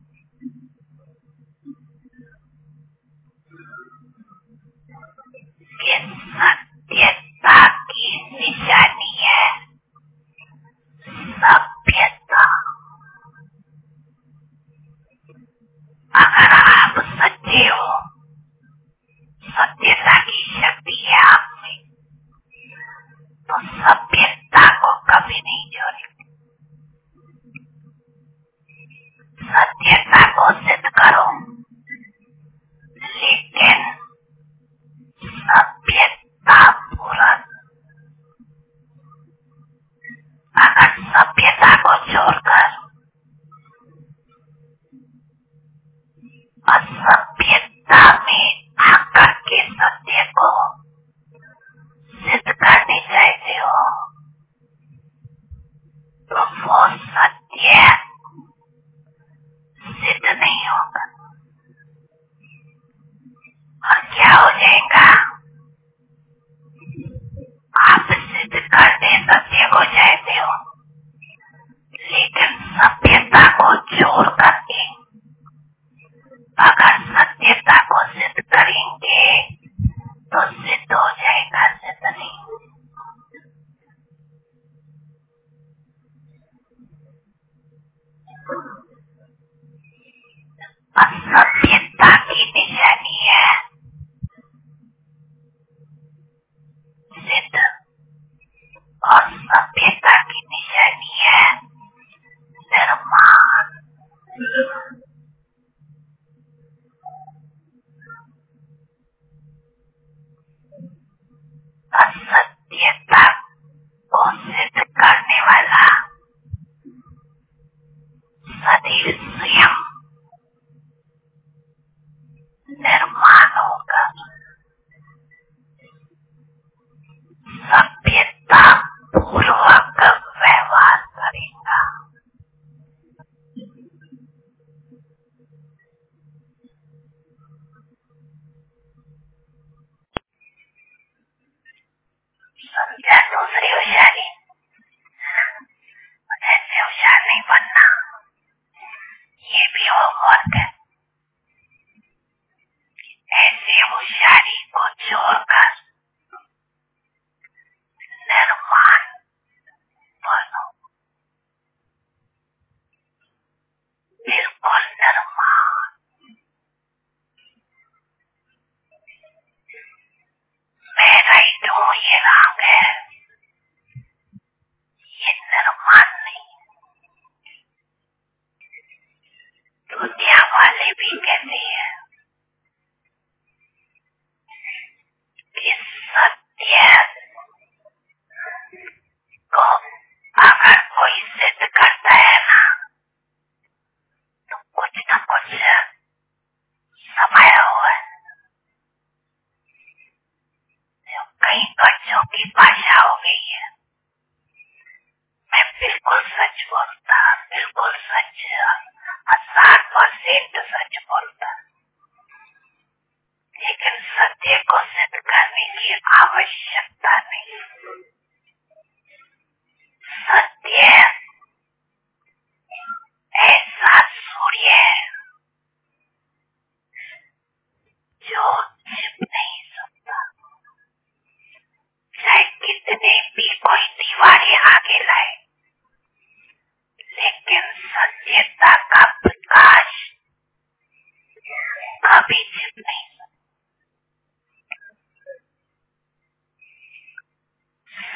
कि सत्यता की निशानी है सभ्यता। अगर आप सच्चे हो, सत्यता की शक्ति है आप में, तो सभ्यता को कभी नहीं छोड़ेंगे। सत्यता को सिद्ध करो, लेकिन सभ्यता पूरा। अगर सभ्यता को छोड़कर सभ्यता की निशानी है निर्माण। असत्यता को सिद्ध करने वाला सदैव स्वयं निर्माण होगा। सभ्यता पूर्वक व्यवहार करेगा। समझा दूसरी होशियारी? ऐसे होशियार नहीं बनना, ये भी होमवर्क है। ऐसे होशियारी को छोड़कर निर्माण बनो, बिल्कुल निर्माण। मैं राइट हूँ, ये रंग है, ये निर्माण नहीं। दुनिया वाले भी कहते हैं कि सत्य को अगर कोई सिद्ध करता है ना, तो कुछ न कुछ समाया हुआ है। तो कई बच्चों की भाषा हो गई है, मैं बिल्कुल सच बोलता, बिल्कुल सच, हजार परसेंट सच बोलता। लेकिन सत्य को सिद्ध करने की आवश्यकता नहीं। सत्य ऐसा सूर्य है जो छिप नहीं सकता, चाहे कितने भी कोई दीवारें आगे लाए, लेकिन सत्यता का प्रकाश कभी छिप नहीं सकता।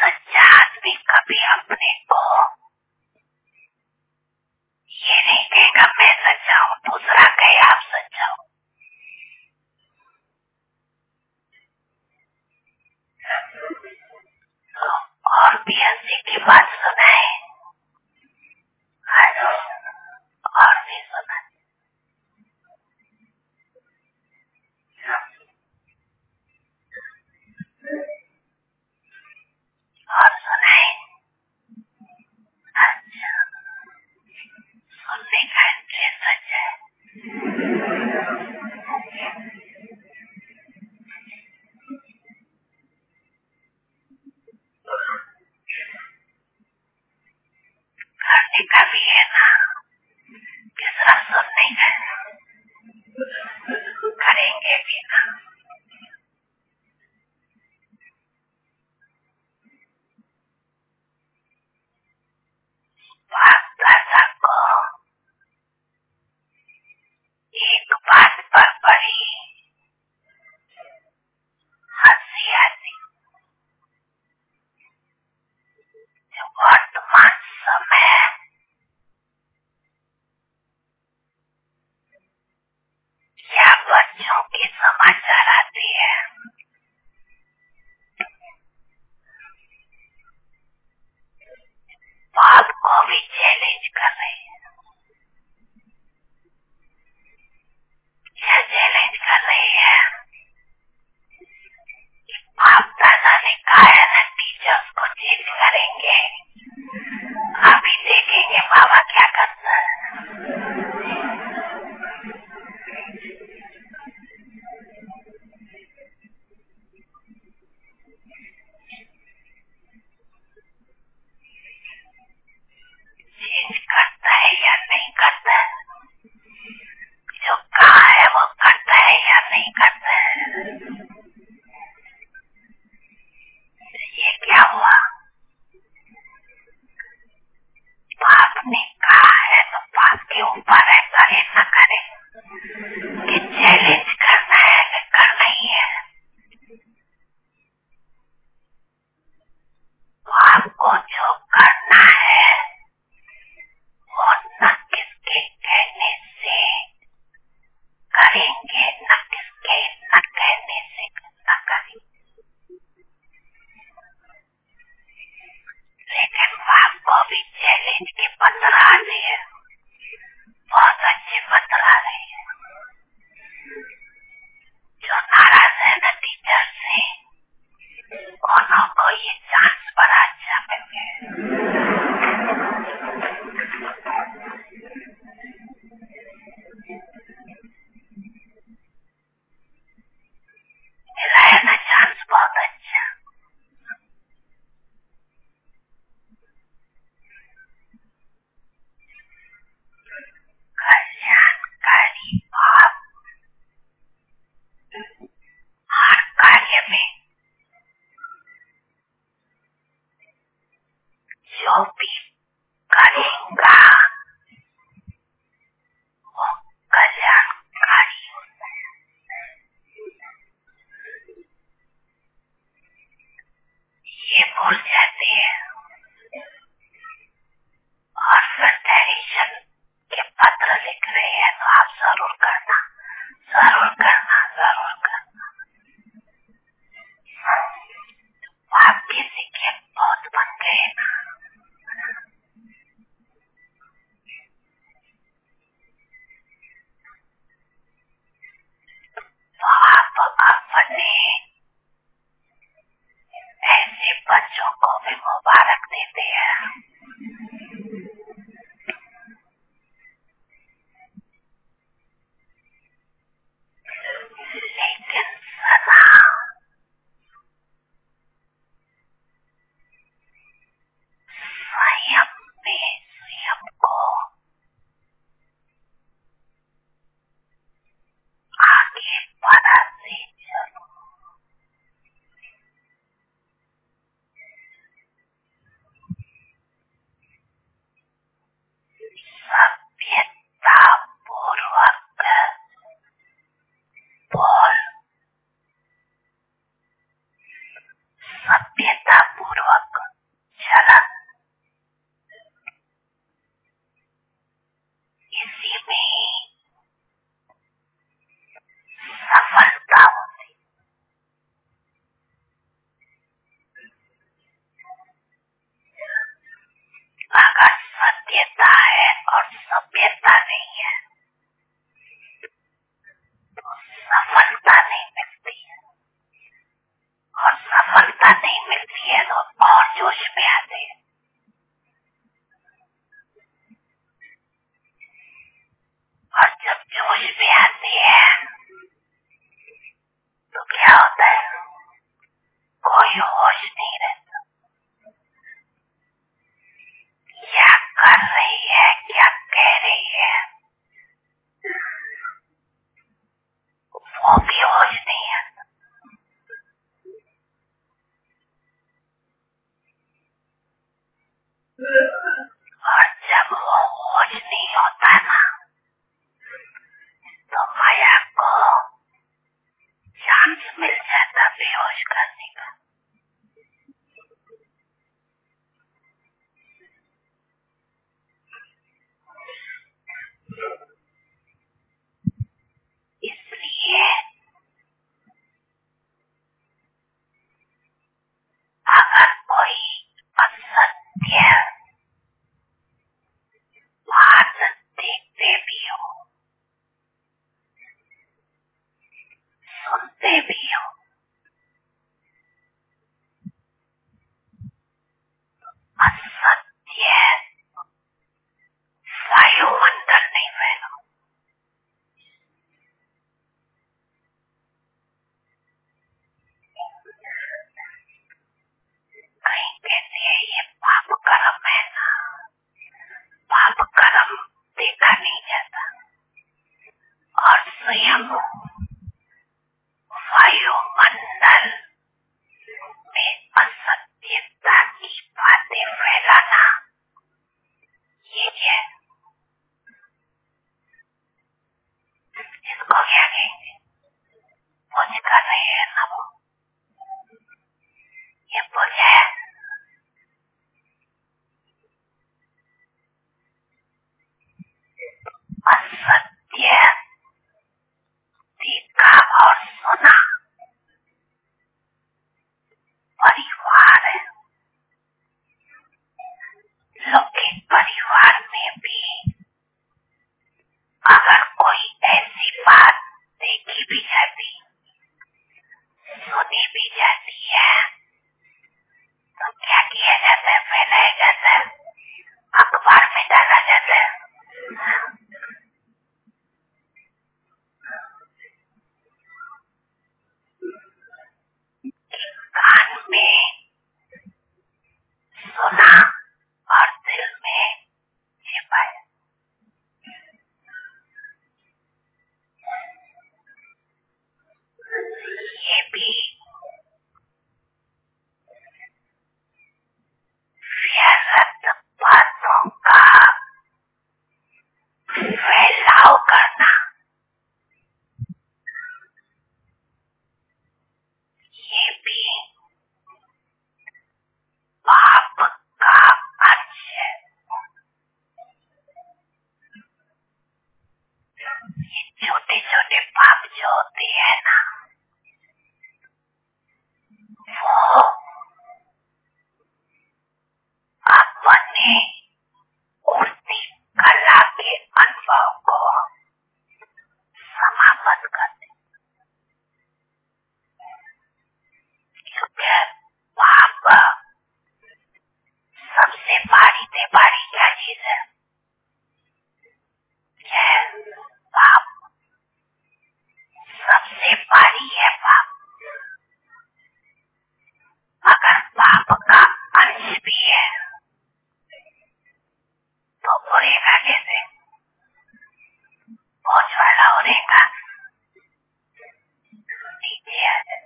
जो भी करेगा वो कल्याणकारी होता है। ये भूल जाते हैं और फिर डायरेक्शन के पत्र लिख रहे हैं तो आप जरूर करना, जरूर करना, जरूर करना। आप किसी के बहुत बन गए ना, तो आप अपने ऐसे बच्चों को भी मुबारक देते हैं। लेकिन सदा स्वयं में स्वयं को आगे बढ़ाते चलो। सभ्यता पूर्वक बोल, सभ्यता पूर्वक चलन, इसी में सफलता होती। अगर सत्यता है और सभ्यता नहीं है तो सफलता नहीं मिलती है, और सफलता नहीं मिलती है तो और जोश में आते हैं। और जब जोश में आते हैं तो क्या होता है, कोई होश नहीं रहता। क्या कर रही है, क्या कह रही है, वो भी होश नहीं है। और जब वो होश नहीं होता ना तो माया को चांस मिल जाता बेहोश करने का। इसलिए अगर कोई असत्य बात देखते भी हो, सुनते भी हो, असत्य वायुमंडल नहीं फैलो। कहीं कहते हैं ये पाप कर्म है ना, पाप कर्म देखा नहीं जाता और स्वयं वायुमंडल में असत्यता की बातें फैलाना, ये है, इसको क्या कहेंगे, पूज कर रहे हैं ना वो, ये पूज है। असत्य देखा और सुना परिवार है, लौकिक परिवार में भी अगर कोई ऐसी बात देखी भी जाती, सुनी भी जाती है तो क्या किया जाता है, फैलाया जाता है, अखबार में डाला जाता है। कान में सुना और दिल बड़ी से बड़ी क्या चीज है? ये पाप सबसे बड़ी है। पाप अगर पाप का अंश भी है तो उड़ेगा कैसे? बहुत वाला उड़ेगा नीचे आ जाए।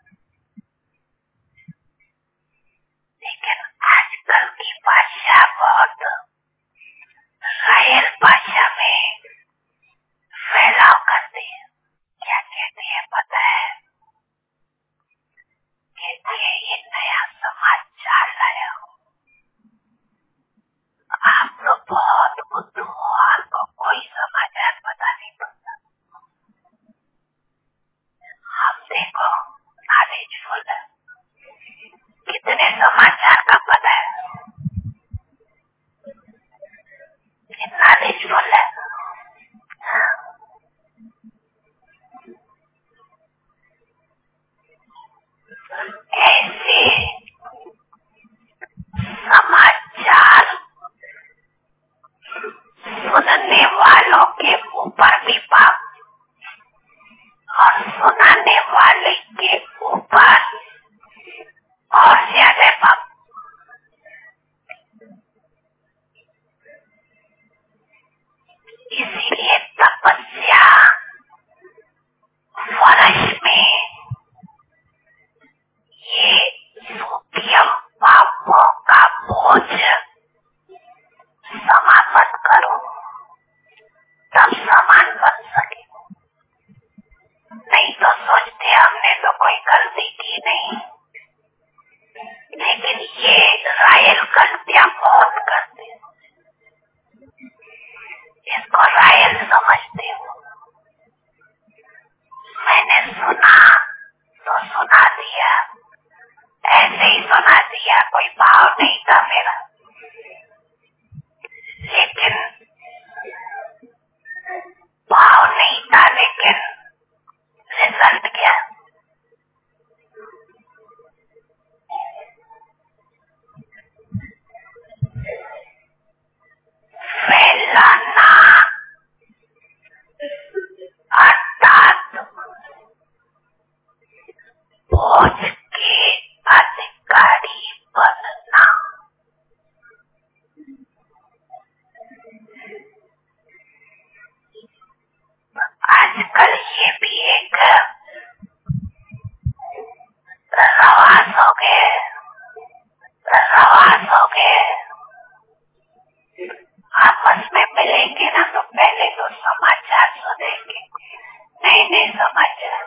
लेकिन आजकल की भाषा बहुत रायल भाषा में फैलाव करते हैं। क्या कहते हैं पता है? कहते हैं ये नया समाचार लाया हूँ, आप तो बहुत बुद्धू हो, आपको कोई समाचार पता नहीं पड़ता। हम देखो नॉलेजफुल है, कितने समाचार का पता है, ये नॉलेजफुल है। ऐसे समाचार सुनने वालों के ऊपर भी पाप और सुनाने वाले के ऊपर और ज्यादा पाप। इसीलिए तपस्या वर्ष में ये सूक्ष्म पापों का बोझ समाप्त करो, तब समान बन सके। नहीं तो सोचते हमने तो कोई गलती की नहीं, लेकिन ये रायल गलतियां बहुत करते, इसको रायल समझते हो। मैंने सुना तो सुना दिया, ऐसे ही सुना दिया, कोई भाव नहीं था मेरा। लेकिन भाव नहीं था, लेकिन रिजल्ट क्या? फैलाना अर्थात बोझ के अधिकारी बनना। आजकल ये भी एक रवाज हो गए, रवाज हो गए। आपस में मिलेंगे ना तो पहले तो समाचार सुनेंगे, नए नए समाचार।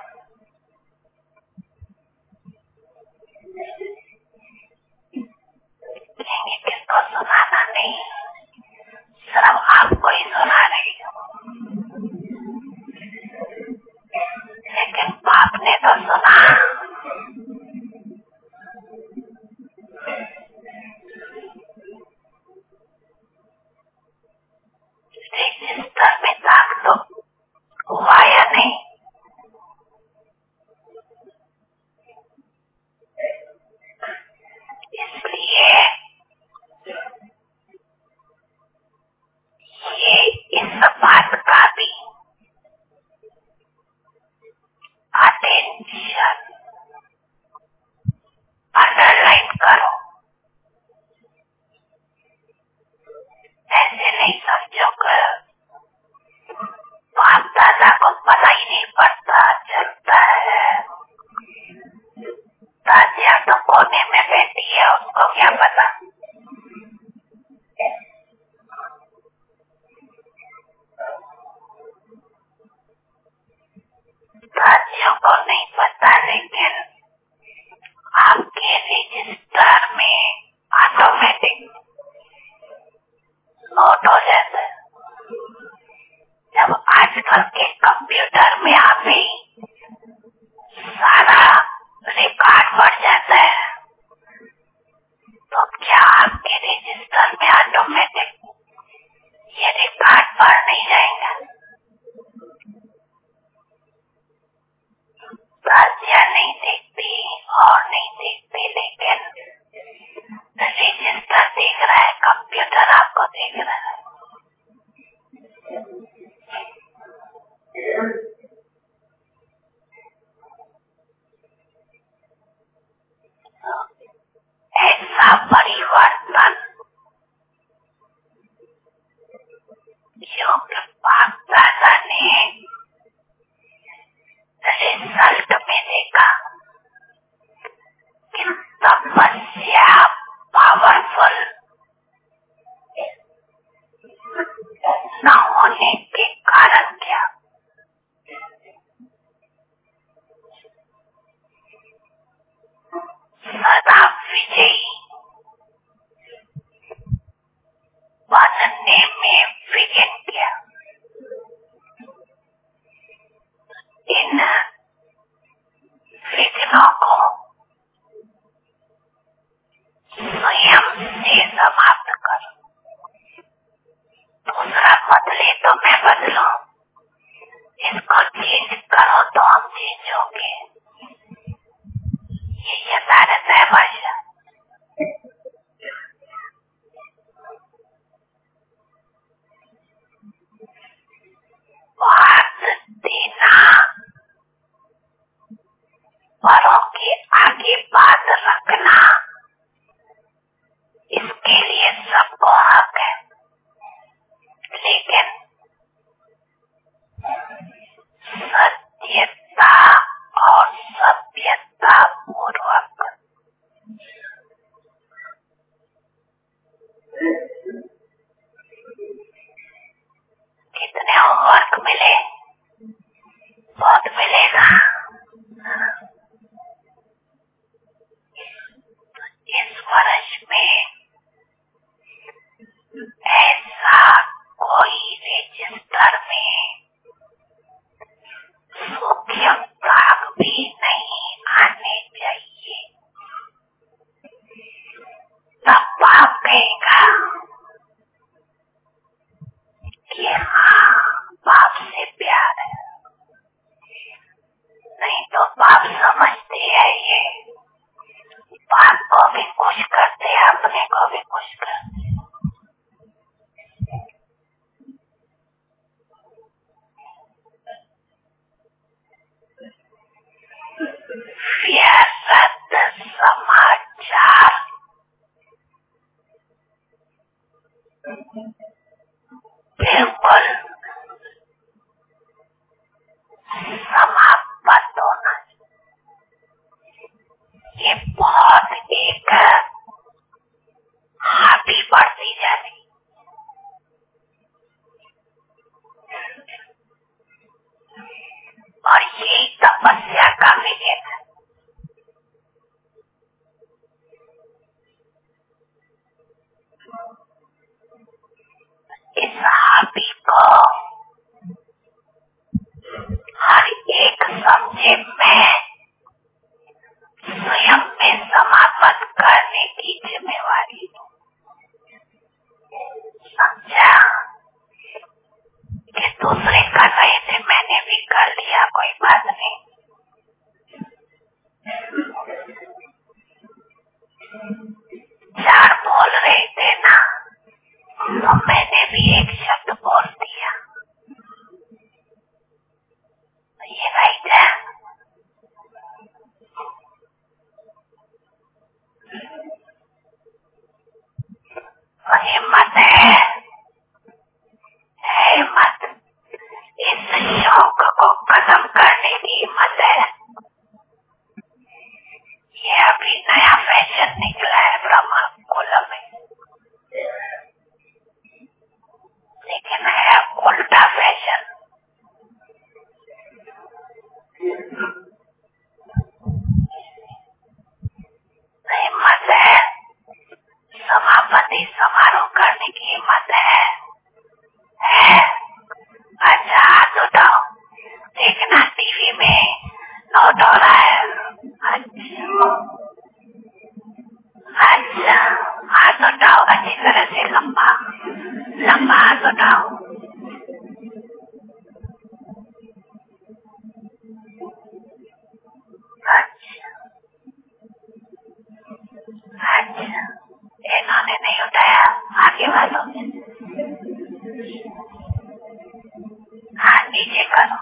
लेकिन किसको सुनाना नहीं, सिर्फ आपको ही सुना रही हूँ। लेकिन बाप ने तो सुना। रजिस्टर में दाग तो हुआ या नहीं? इसलिए ये इस बात का भी अटेंशन अंडरलाइन करो। ऐसे नहीं समझो कि बाप दादा को पता ही नहीं पड़ता, चलता है। दादिया तो कोने में बैठी है, उसको क्या पता। दादियों को नहीं पता, लेकिन आपके रजिस्टर में ऑटोमेटिक नोट हो जाता है। जब आजकल के कंप्यूटर में आप ही सारा रिकॉर्ड बढ़ जाता है, तो क्या आपके रजिस्टर में ऑटोमेटिक ये रिकॉर्ड बढ़ नहीं जाएगा? दादियां नहीं देखती और नहीं देखती, लेकिन रजिस्टर देख रहा है को देख रहा है। ऐसा परिवर्तन योग बाप दादा ने रिजल्ट में देखा कि तपस्या पावरफुल न होने के कारण क्या सदा विजयी बनने में विघ्न क्या। इन विघ्नों को स्वयं से समाप्त करो। दूसरा बदले तो मैं बदलूं, इसको चेंज करो तो हम चेंज होंगे। ये यथार्थ है भाषा। बात देना बड़ों के आगे बात रखना, इसके लिए सबको हक है, लेकिन सत्यता और सभ्यता पूर्वक कितने होमवर्क मिले, बहुत मिलेगा। इस वर्ष में ऐसा कोई रजिस्टर में सूक्ष्म दाग भी नहीं आने चाहिए। तब बाप कहेगा कि हाँ बाप से प्यार है, नहीं तो बाप समझते हैं ये बाप को भी खुश करते, अपने को भी खुश करते। व्यर्थ समाचार बिल्कुल समाप्त होना। ये बहुत एक हावी बढ़ती जा रही, और यही तपस्या का विजय है। इस हावी को हर एक समझे मैं स्वयं में समाप्त करने की जिम्मेवारी समझा कि दूसरे कर रहे थे, मैंने भी कर लिया, कोई बात नहीं। चार बोल रहे थे ना, तो मैंने भी एक शब्द बोल दिया। ये राइट है। और हिम्मत है, हिम्मत इस शौक को खत्म करने की हिम्मत है। ये अभी नया फैशन निकला है ब्रह्मा कुल में, लेकिन है उल्टा फैशन। हिम्मत है, समापति समारोह करने की हिम्मत है, है? अच्छा हाथ उठाओ, देखना टीवी में नोट हो रहा है। अच्छा अच्छा हाथ उठाओ, अच्छी तरह से लंबा लंबा हाथ उठाओ। अच्छा अच्छा, इन्होंने नहीं उठाया, हाथ आगे वालों में हाथ नीचे करो।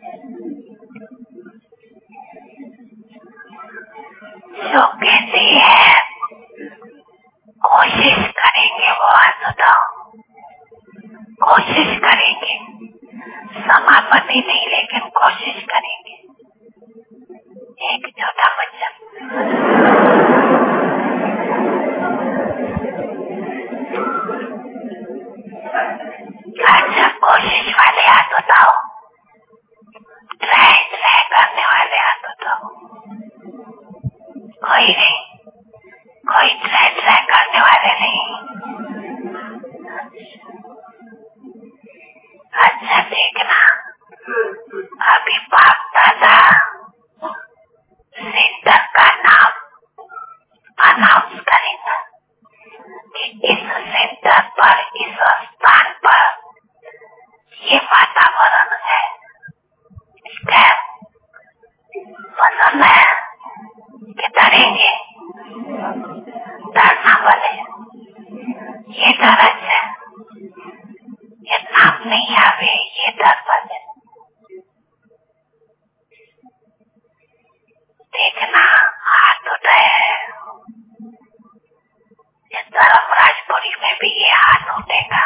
जो कहती है कोशिश करेंगे वो हाथ उठाओ। कोशिश करेंगे, समापति नहीं लेकिन कोशिश करेंगे। एक छोटा बच्चा अच्छा, कोशिश वाले हाथ उठाओ। ट्राई ट्राई करने वाले हाथ उठाओ। कोई नहीं, कोई ट्राई ट्राई करने वाले नहीं। अच्छा देखना, अभी बाप दादा सेंटर का नाम अनाउंस करेगा कि इस सेंटर पर, इस स्थान पर ये वातावरण है। ठीक है, पसंद है कि डरेंगे? डरना बोले ये डरज है, ये नाम नहीं आवे, ये डर बोले। देखना हाथ उठाए, इस धर्मराजपुरी में भी ये हाथ उठेगा।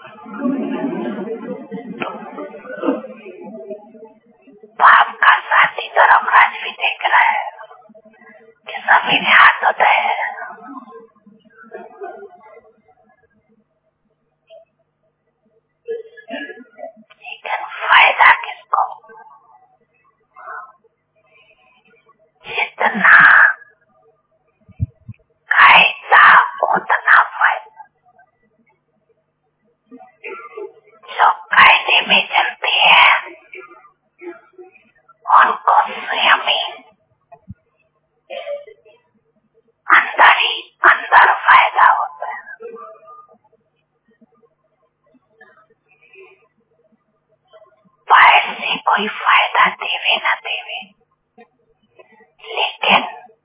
बाप का साथी धर्मराज भी देख रहा है कि सभी ने हाथ उठाए। लेकिन फायदा किसको? जितना कायदा उतना फायदा। जो कायदे में चलते हैं उनको स्वयं ही अंदर ही अंदर फायदा होता है। बाहर से कोई फायदा देवे न देवे, लेकिन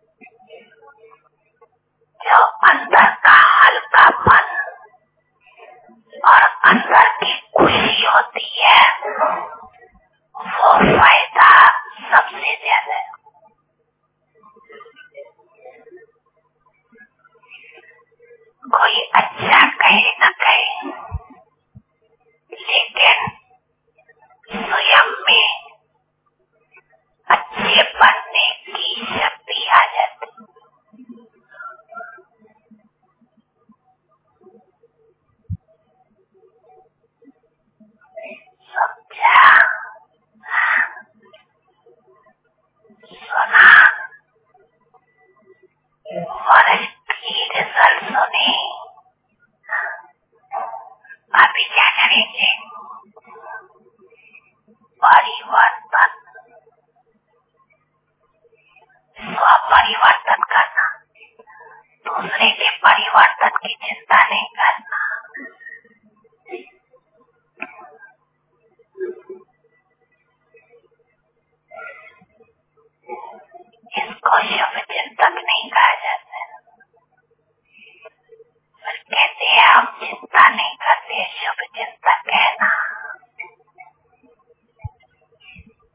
जो अंदर का हल्कापन और अंदर की खुशी होती है वो फायदा सबसे ज्यादा है। कोई अच्छा कहे न कहे, लेकिन स्वयं में अच्छे बनने की शक्ति आ जाती। समझा? सुना? वर्ष की रिजल्ट सुनी। अभी क्या करेंगे? परिवर्तन, स्व परिवर्तन करना, दूसरे के परिवर्तन की चिंता नहीं करना। इसको शुभ चिंतक नहीं कहा जाता, पर कहते हैं हम चिंता नहीं करते, शुभ चिंतक कहना।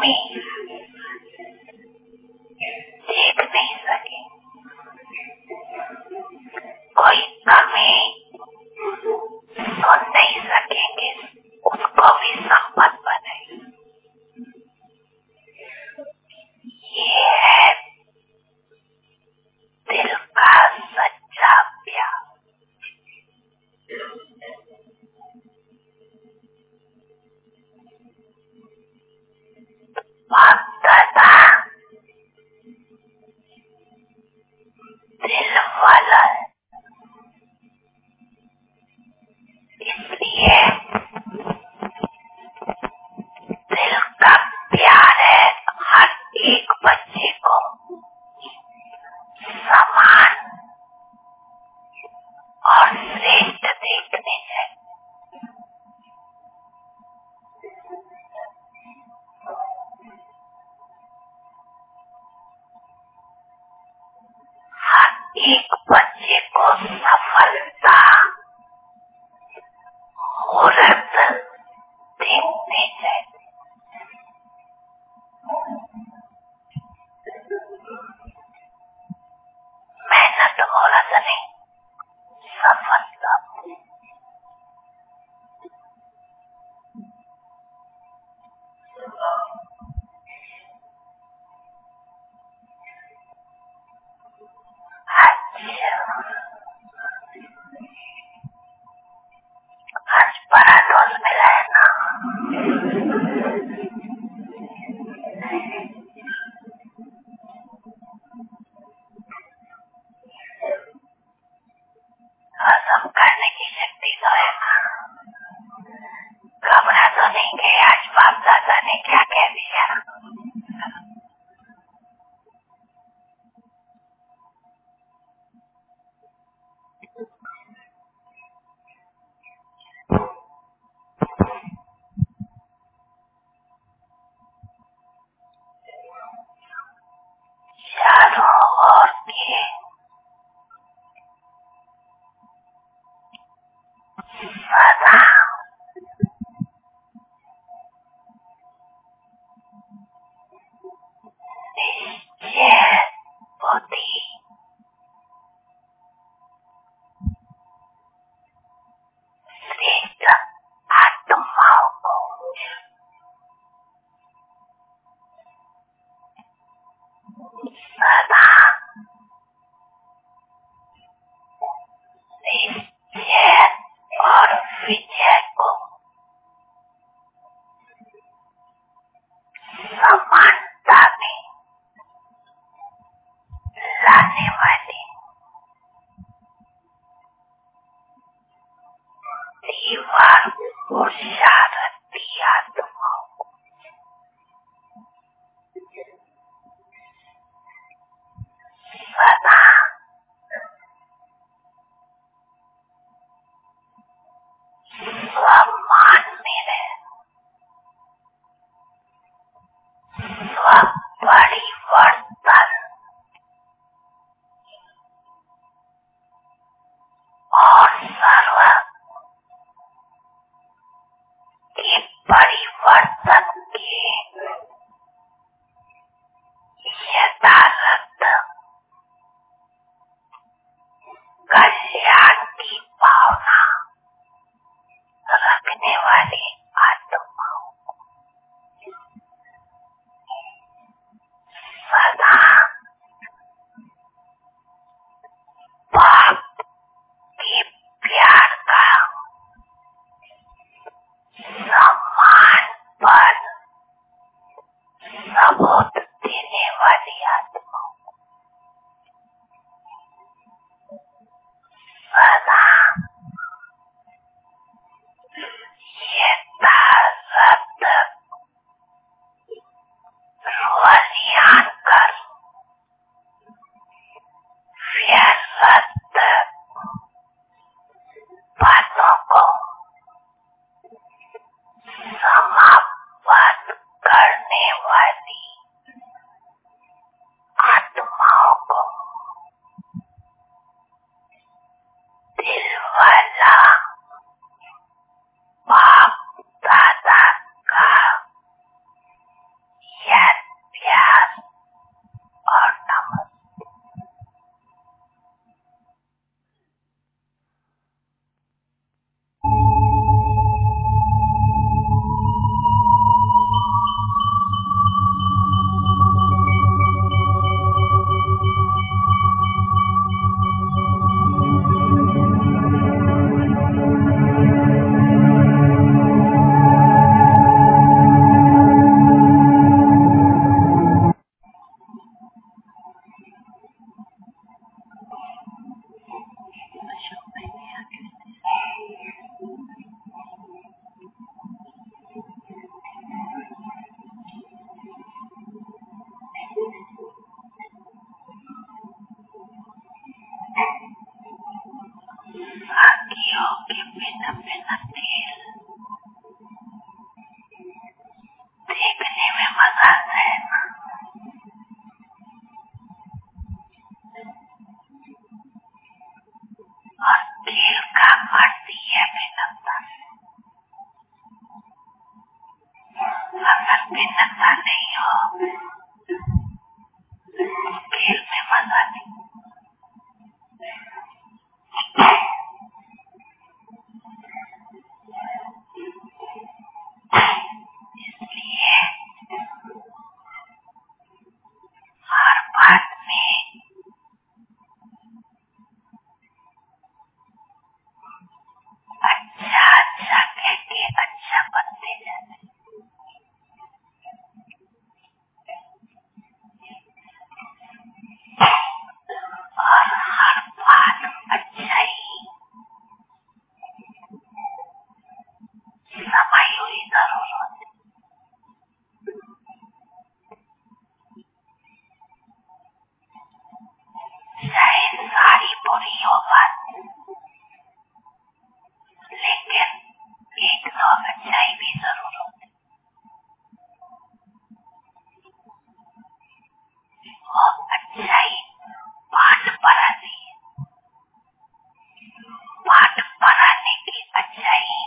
कमी देख नहीं सके, कोई कमी सुन नहीं सकेंगे, उसको भी संपत बने। ये है दिल का सच्चा प्यार। भक्तता दिल वाला है, इसलिए दिल का प्यार है हर एक बच्चे को समान और श्रेष्ठ देखने से। हर एक बच्चे को सफलता मुहूर्त देखने से। मेहनत औरत नहीं, सफलता। आज बड़ा दोस्त मिला है ना, हजम करने की शक्ति तो है ना। घबरा तो नहीं गए आज बाप दादा ने क्या कह दिया। चारों ओर के सदा निश्चय बुद्धि श्रेष्ठ आत्माओं को सदा निश्चय और विजय को समानता में लाने वाली दीवार को शारद दिया तो भिन्नता नहीं हो, खेल में मजा नहीं। इसलिए हर बात में अच्छा अच्छा कह के अच्छा बनते जाते और हर बात अच्छा ही समय हुई जरूरत। चाहे सारी बुरी हो बात, लेकिन एक तो अच्छाई भी जरूर होती। और अच्छाई पाठ पढ़ाती है, पाठ पढ़ाने की अच्छाई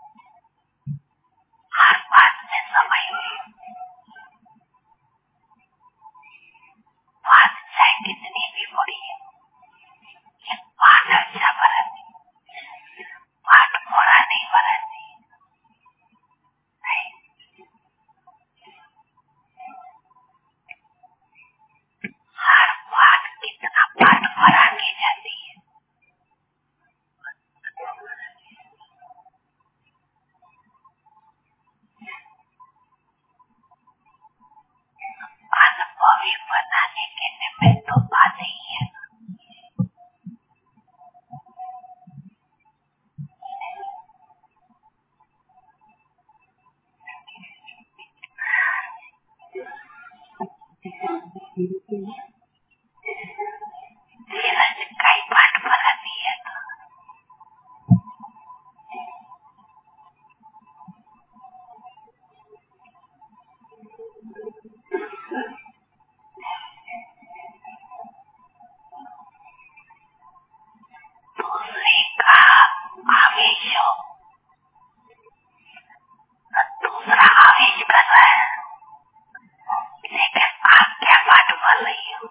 हर बात में समय हुई। बात चाहे कितनी भी बुरी है, ये पाठ अच्छा पढ़ाती, पाठ बुरा नहीं पढ़ाती। हर बात कितना पाठ पढ़ा के जाती है। अनुभवी बनाने के निमित्त तो बात ही है। धीरज कई पाठ पढ़ाती है। दूसरे का आवेश हो, दूसरा आवेश कर रहा है, लेकिन आप क्या पाठ पढ़ रही हो?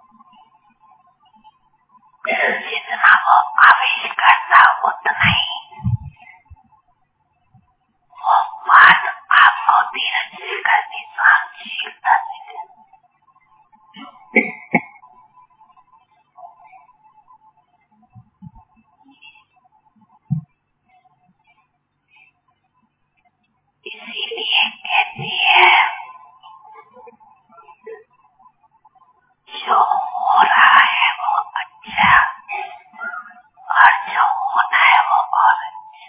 जितना वो आवेश करता उतना ही वो बात आपको धीरज से करनी, सहनशीलता से करनी। इसीलिए कहती है जो हो रहा है वो अच्छा, और जो होना है वो और अच्छा।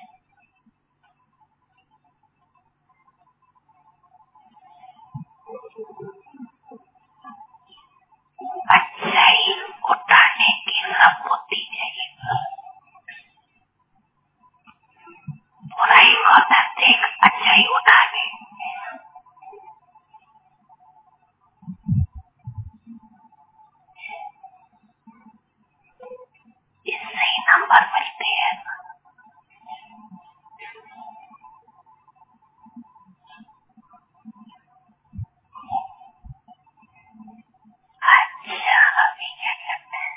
अच्छाई उठाने की सब बुद्धि चाहिए, बुराई को न देख अच्छाई उठाने। इससे ही नंबर मिलते हैं। अच्छा अभी क्या करते हैं?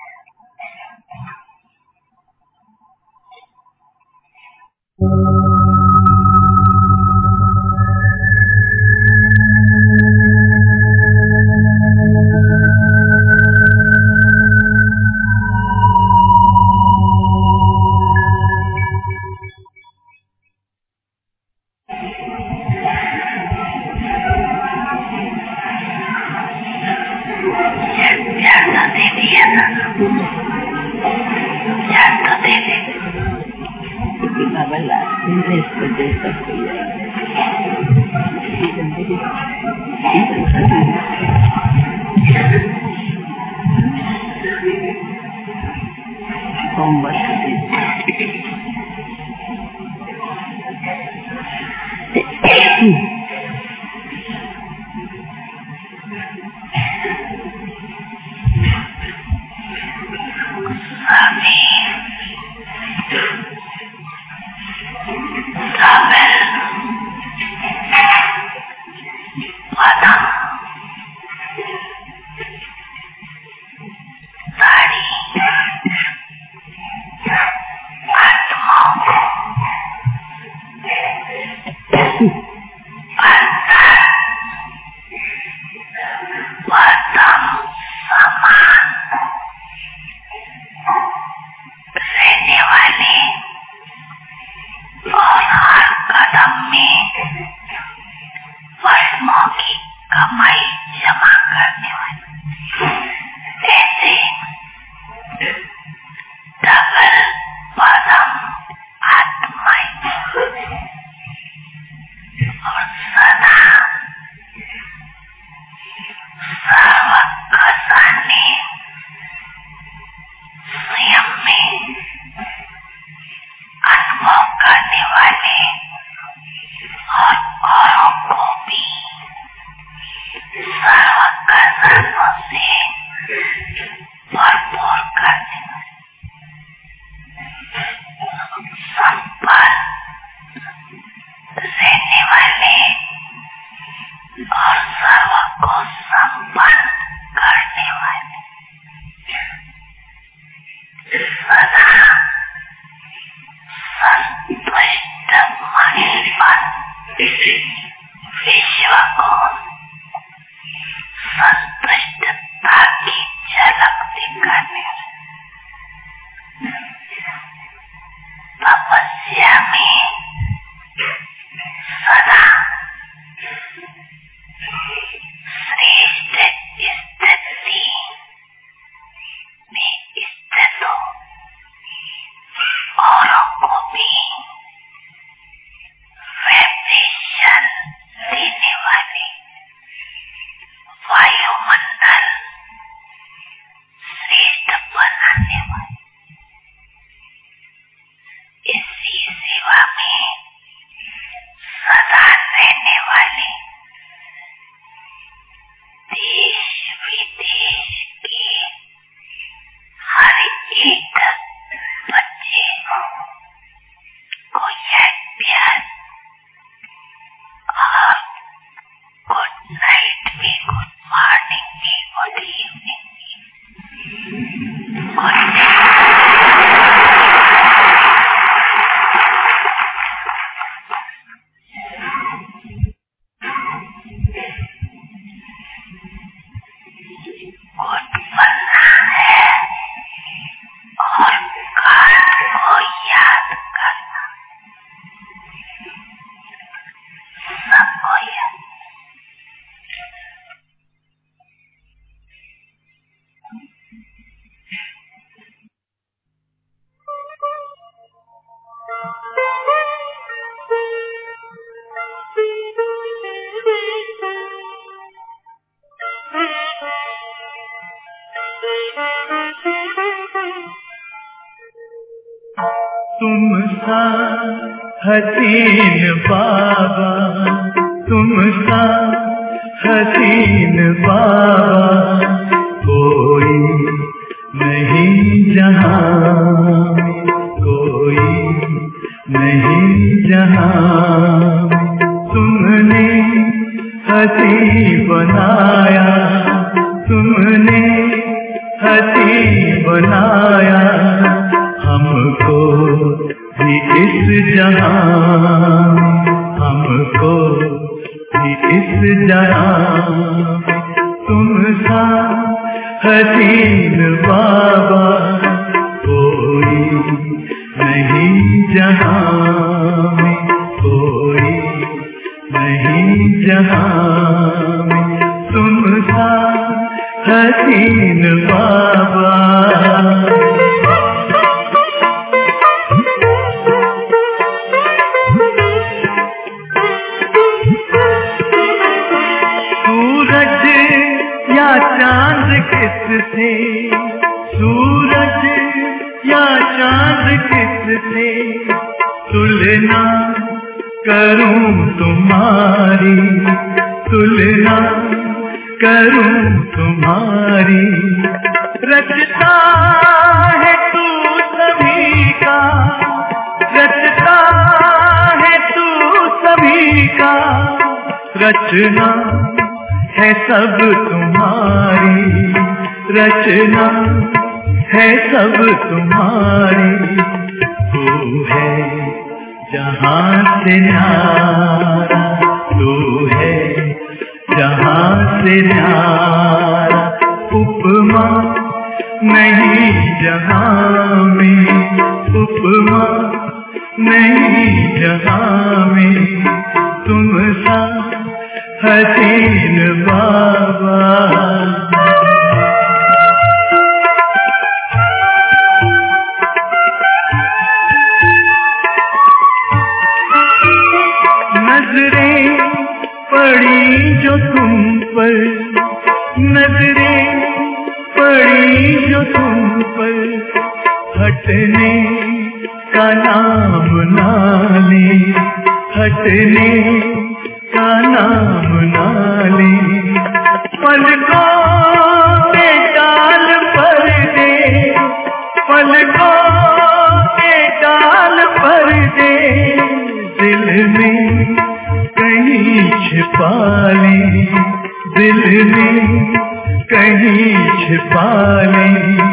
पदम सारी आत्माओं को अंदर पदम समान रहने वाले और हर कदम में वर्षों की कमाई जमा करने वाले ऐसे डबल पदम आत्माएं और सदा सर्व खजाने स्वयं में अनुभव करने वाले और औरों को भी सर्व खजानों से भरपूर करने संपन्न रहने वाले और सर्व को संपन्न करने वाले सदा संतुष्ट मन पर विश्व को संतुष्टता की झलक दिखाने तपस्या में सदा श्रेष्ठ स्थिति में स्थित हो औरों को भी वाइब्रेशन देने वाले वायुमंडल श्रेष्ठ बनाने वाले इसी सेवा में सदा रहने वाले देश विदेश के हर एक बच्चे को यह प्यार और गुड नाइट भी, गुड मॉर्निंग भी, गुड इवनिंग भी, गुड तुम सा हसीन बाबा, तुम सा हसीन बाबा कोई नहीं जहां, कोई नहीं जहां। तुमने हसी बनाया, तुमने हसी बनाया हमको भी इस जहां, हमको भी इस जहां। तुम सा हसीन बाबा कोई नहीं जहां में, कोई नहीं जहां में। तुम सा हसीन बाबा। चांद किससे, सूरज या चांद किससे तुलना करूं तुम्हारी, तुलना करूं तुम्हारी। रचता है तू सभी का, रचता है तू सभी का। रचना है सब तुम्हारी रचना, है सब तुम्हारी। तू है जहाँ से न्यारा, तू है जहाँ से न्यारा। उपमा नहीं जहाँ में, उपमा नहीं जहाँ में, तुम सा हसीन बाबा। नजरें पड़ी जो तुम पर, नजरें पड़ी जो तुम पर, हटने का नाम ना ले, हटने का नाम ना ले। पलकों के डाल पर दे, पलकों के डाल पर दे, दिल में कहीं छिपा ले, दिल में कहीं छिपा ले।